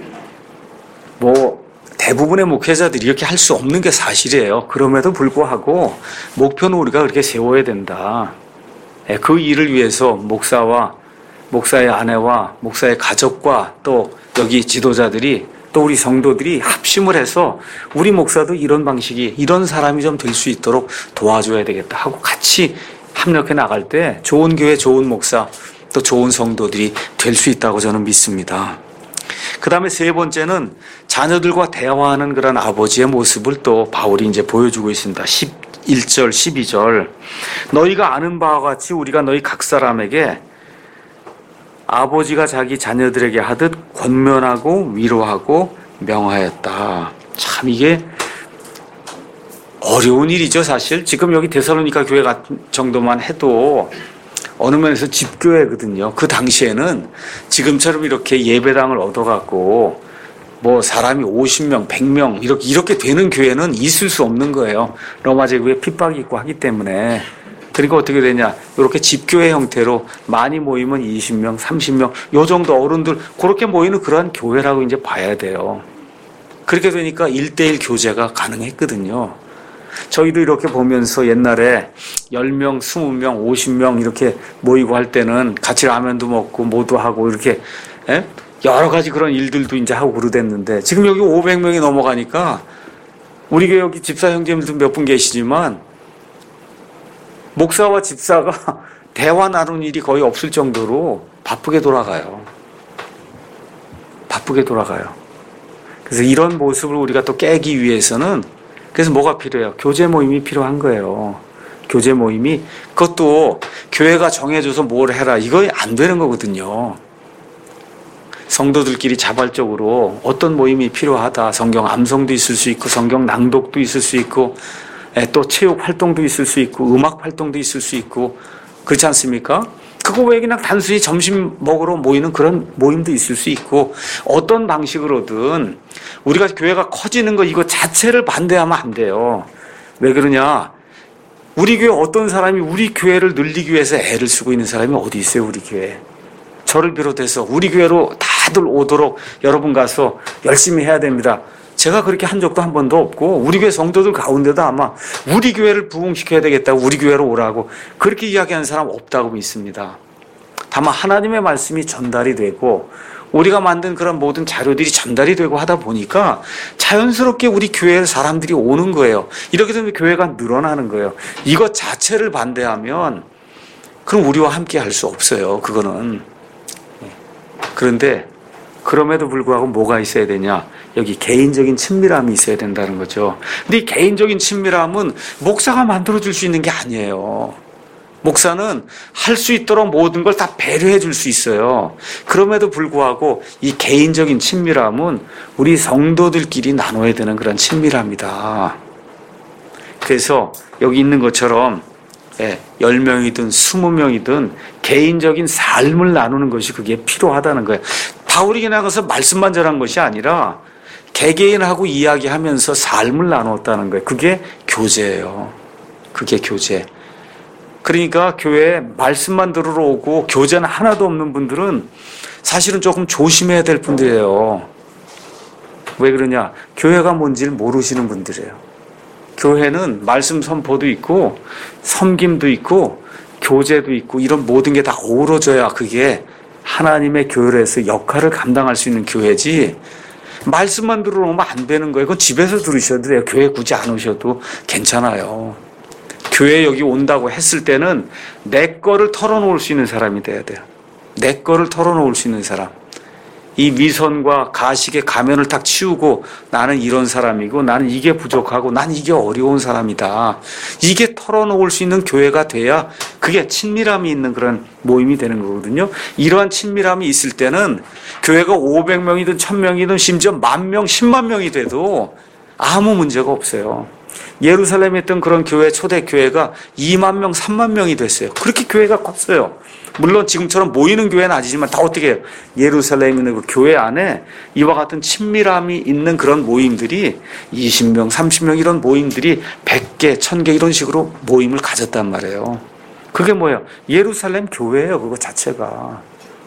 뭐 대부분의 목회자들이 이렇게 할 수 없는 게 사실이에요. 그럼에도 불구하고 목표는 우리가 그렇게 세워야 된다. 그 일을 위해서 목사와 목사의 아내와 목사의 가족과 또 여기 지도자들이 또 우리 성도들이 합심을 해서 우리 목사도 이런 방식이 이런 사람이 좀 될 수 있도록 도와줘야 되겠다 하고 같이 협력해 나갈 때 좋은 교회 좋은 목사 또 좋은 성도들이 될 수 있다고 저는 믿습니다. 그 다음에 세 번째는 자녀들과 대화하는 그런 아버지의 모습을 또 바울이 이제 보여주고 있습니다. 십, 일 절 십이 절 너희가 아는 바와 같이 우리가 너희 각 사람에게 아버지가 자기 자녀들에게 하듯 권면하고 위로하고 명하였다. 참 이게 어려운 일이죠. 사실 지금 여기 데살로니가 교회 같은 정도만 해도 어느 면에서 집교회거든요. 그 당시에는 지금처럼 이렇게 예배당을 얻어갖고 뭐 사람이 오십 명, 백 명 이렇게 이렇게 되는 교회는 있을 수 없는 거예요. 로마 제국에 핍박이 있고 하기 때문에. 그러니까 어떻게 되냐? 이렇게 집교회 형태로 많이 모이면 이십 명, 삼십 명 요 정도 어른들 그렇게 모이는 그러한 교회라고 이제 봐야 돼요. 그렇게 되니까 일 대일 교제가 가능했거든요. 저희도 이렇게 보면서 옛날에 열 명, 이십 명, 오십 명 이렇게 모이고 할 때는 같이 라면도 먹고 뭐도 하고 이렇게 에? 여러 가지 그런 일들도 이제 하고 그러댔는데 지금 여기 오백 명이 넘어가니까 우리 교회 여기 집사 형제님도 몇 분 계시지만 목사와 집사가 대화 나누는 일이 거의 없을 정도로 바쁘게 돌아가요. 바쁘게 돌아가요. 그래서 이런 모습을 우리가 또 깨기 위해서는 그래서 뭐가 필요해요? 교제 모임이 필요한 거예요. 교제 모임이 그것도 교회가 정해줘서 뭘 해라 이거 안 되는 거거든요. 성도들끼리 자발적으로 어떤 모임이 필요하다. 성경 암송도 있을 수 있고 성경 낭독도 있을 수 있고 또 체육 활동도 있을 수 있고 음악 활동도 있을 수 있고 그렇지 않습니까? 그거 왜 그냥 단순히 점심 먹으러 모이는 그런 모임도 있을 수 있고 어떤 방식으로든 우리가 교회가 커지는 거 이거 자체를 반대하면 안 돼요. 왜 그러냐? 우리 교회 어떤 사람이 우리 교회를 늘리기 위해서 애를 쓰고 있는 사람이 어디 있어요? 우리 교회. 저를 비롯해서 우리 교회로 다들 오도록 여러분 가서 열심히 해야 됩니다. 제가 그렇게 한 적도 한 번도 없고 우리 교회 성도들 가운데도 아마 우리 교회를 부흥시켜야 되겠다고 우리 교회로 오라고 그렇게 이야기하는 사람 없다고 믿습니다. 다만 하나님의 말씀이 전달이 되고 우리가 만든 그런 모든 자료들이 전달이 되고 하다 보니까 자연스럽게 우리 교회에 사람들이 오는 거예요. 이렇게 되면 교회가 늘어나는 거예요. 이것 자체를 반대하면 그럼 우리와 함께 할 수 없어요. 그거는. 그런데 그럼에도 불구하고 뭐가 있어야 되냐? 여기 개인적인 친밀함이 있어야 된다는 거죠. 근데 이 개인적인 친밀함은 목사가 만들어줄 수 있는 게 아니에요. 목사는 할 수 있도록 모든 걸 다 배려해 줄 수 있어요. 그럼에도 불구하고 이 개인적인 친밀함은 우리 성도들끼리 나눠야 되는 그런 친밀함이다. 그래서 여기 있는 것처럼 예, 열 명이든 스무 명이든 개인적인 삶을 나누는 것이 그게 필요하다는 거예요. 바울이 그냥 가서 말씀만 전한 것이 아니라 개개인하고 이야기하면서 삶을 나눴다는 거예요. 그게 교제예요. 그게 교제. 그러니까 교회에 말씀만 들으러 오고 교제는 하나도 없는 분들은 사실은 조금 조심해야 될 분들이에요. 왜 그러냐? 교회가 뭔지를 모르시는 분들이에요. 교회는 말씀 선포도 있고 섬김도 있고 교제도 있고 이런 모든 게 다 어우러져야 그게 하나님의 교회에서 역할을 감당할 수 있는 교회지 말씀만 들어오면 안 되는 거예요. 그건 집에서 들으셔도 돼요. 교회 굳이 안 오셔도 괜찮아요. 교회 여기 온다고 했을 때는 내 거를 털어놓을 수 있는 사람이 돼야 돼요. 내 거를 털어놓을 수 있는 사람. 이 위선과 가식의 가면을 딱 치우고 나는 이런 사람이고 나는 이게 부족하고 난 이게 어려운 사람이다. 이게 털어놓을 수 있는 교회가 돼야 그게 친밀함이 있는 그런 모임이 되는 거거든요. 이러한 친밀함이 있을 때는 교회가 오백 명이든 천 명이든 심지어 만 명, 십만 명이 돼도 아무 문제가 없어요. 예루살렘에 있던 그런 교회, 초대교회가 이만 명, 삼만 명이 됐어요. 그렇게 교회가 컸어요. 물론 지금처럼 모이는 교회는 아니지만 다 어떻게 해요? 예루살렘에 있는 그 교회 안에 이와 같은 친밀함이 있는 그런 모임들이 이십 명, 삼십 명 이런 모임들이 백 개, 천 개 이런 식으로 모임을 가졌단 말이에요. 그게 뭐예요? 예루살렘 교회예요. 그거 자체가.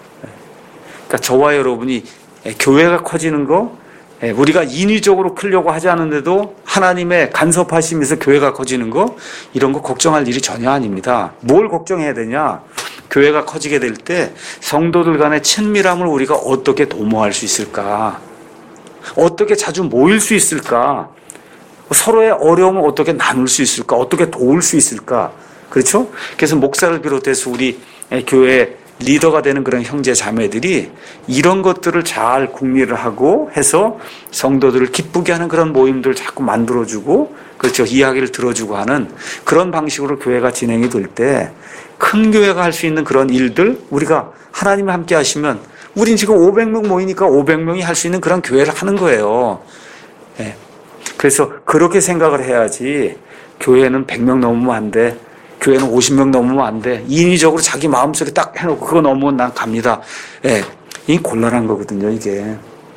그러니까 저와 여러분이 교회가 커지는 거 우리가 인위적으로 크려고 하지 않는데도 하나님의 간섭하심에서 교회가 커지는 거 이런 거 걱정할 일이 전혀 아닙니다. 뭘 걱정해야 되냐? 교회가 커지게 될 때 성도들 간의 친밀함을 우리가 어떻게 도모할 수 있을까? 어떻게 자주 모일 수 있을까? 서로의 어려움을 어떻게 나눌 수 있을까? 어떻게 도울 수 있을까? 그렇죠? 그래서 목사를 비롯해서 우리 교회 리더가 되는 그런 형제 자매들이 이런 것들을 잘 궁리를 하고 해서 성도들을 기쁘게 하는 그런 모임들을 자꾸 만들어주고, 그렇죠, 이야기를 들어주고 하는 그런 방식으로 교회가 진행이 될 때 큰 교회가 할 수 있는 그런 일들, 우리가 하나님과 함께 하시면 우린 지금 오백 명 모이니까 오백 명이 할 수 있는 그런 교회를 하는 거예요. 네. 그래서 그렇게 생각을 해야지 교회는 백 명 넘으면 안 돼. 교회는 오십 명 넘으면 안 돼. 인위적으로 자기 마음속에 딱 해놓고 그거 넘으면 난 갑니다. 예. 이 곤란한 거거든요, 이게.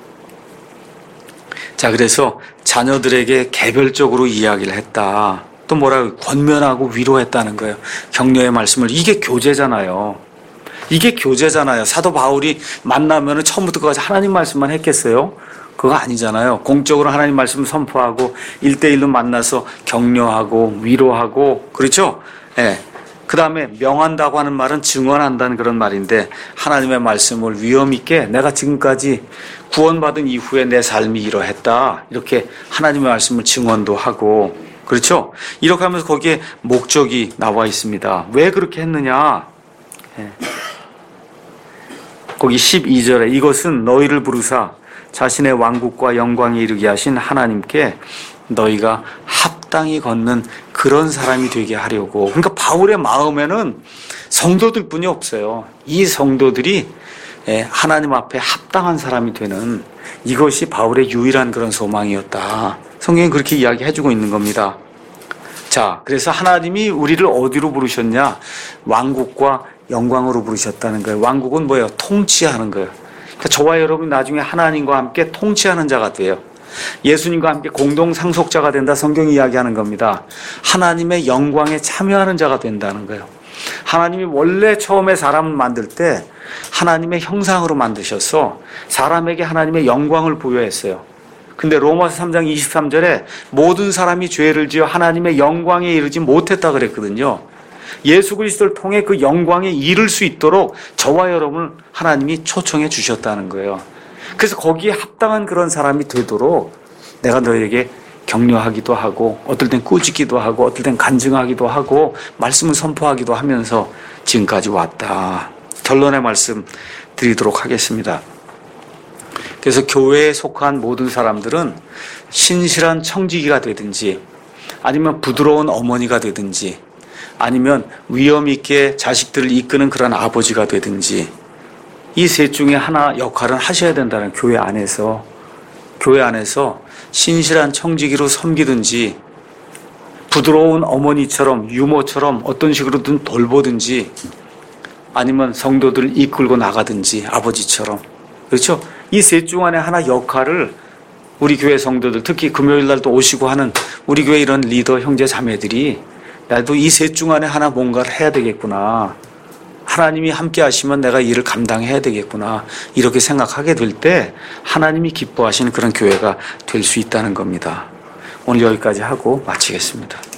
자, 그래서 자녀들에게 개별적으로 이야기를 했다. 또 뭐라고 권면하고 위로했다는 거예요. 격려의 말씀을. 이게 교제잖아요. 이게 교제잖아요. 사도 바울이 만나면은 처음부터 끝까지 하나님 말씀만 했겠어요? 그거 아니잖아요. 공적으로 하나님 말씀 선포하고 일대일로 만나서 격려하고 위로하고, 그렇죠? 예. 그 다음에 명한다고 하는 말은 증언한다는 그런 말인데, 하나님의 말씀을 위험 있게 내가 지금까지 구원받은 이후에 내 삶이 이러했다, 이렇게 하나님의 말씀을 증언도 하고, 그렇죠? 이렇게 하면서 거기에 목적이 나와 있습니다. 왜 그렇게 했느냐? 예. 거기 십이 절에 이것은 너희를 부르사 자신의 왕국과 영광에 이르게 하신 하나님께 너희가 합당히 걷는 그런 사람이 되게 하려고. 그러니까 바울의 마음에는 성도들 뿐이 없어요. 이 성도들이 하나님 앞에 합당한 사람이 되는, 이것이 바울의 유일한 그런 소망이었다. 성경이 그렇게 이야기해주고 있는 겁니다. 자, 그래서 하나님이 우리를 어디로 부르셨냐? 왕국과 영광으로 부르셨다는 거예요. 왕국은 뭐예요? 통치하는 거예요. 그러니까 저와 여러분이 나중에 하나님과 함께 통치하는 자가 돼요. 예수님과 함께 공동 상속자가 된다, 성경이 이야기하는 겁니다. 하나님의 영광에 참여하는 자가 된다는 거예요. 하나님이 원래 처음에 사람을 만들 때 하나님의 형상으로 만드셔서 사람에게 하나님의 영광을 부여했어요. 근데 로마서 삼 장 이십삼 절에 모든 사람이 죄를 지어 하나님의 영광에 이르지 못했다 그랬거든요. 예수 그리스도를 통해 그 영광에 이를 수 있도록 저와 여러분을 하나님이 초청해 주셨다는 거예요. 그래서 거기에 합당한 그런 사람이 되도록 내가 너에게 격려하기도 하고, 어떨 땐 꾸짖기도 하고, 어떨 땐 간증하기도 하고, 말씀을 선포하기도 하면서 지금까지 왔다. 결론의 말씀 드리도록 하겠습니다. 그래서 교회에 속한 모든 사람들은 신실한 청지기가 되든지, 아니면 부드러운 어머니가 되든지, 아니면 위험 있게 자식들을 이끄는 그런 아버지가 되든지, 이 셋 중에 하나 역할은 하셔야 된다는, 교회 안에서 교회 안에서 신실한 청지기로 섬기든지, 부드러운 어머니처럼 유모처럼 어떤 식으로든 돌보든지, 아니면 성도들을 이끌고 나가든지, 아버지처럼. 그렇죠? 이 셋 중 안에 하나 역할을 우리 교회 성도들, 특히 금요일 날도 오시고 하는 우리 교회 이런 리더 형제 자매들이, 나도 이 셋 중 안에 하나 뭔가를 해야 되겠구나, 하나님이 함께 하시면 내가 일을 감당해야 되겠구나, 이렇게 생각하게 될 때 하나님이 기뻐하시는 그런 교회가 될 수 있다는 겁니다. 오늘 여기까지 하고 마치겠습니다.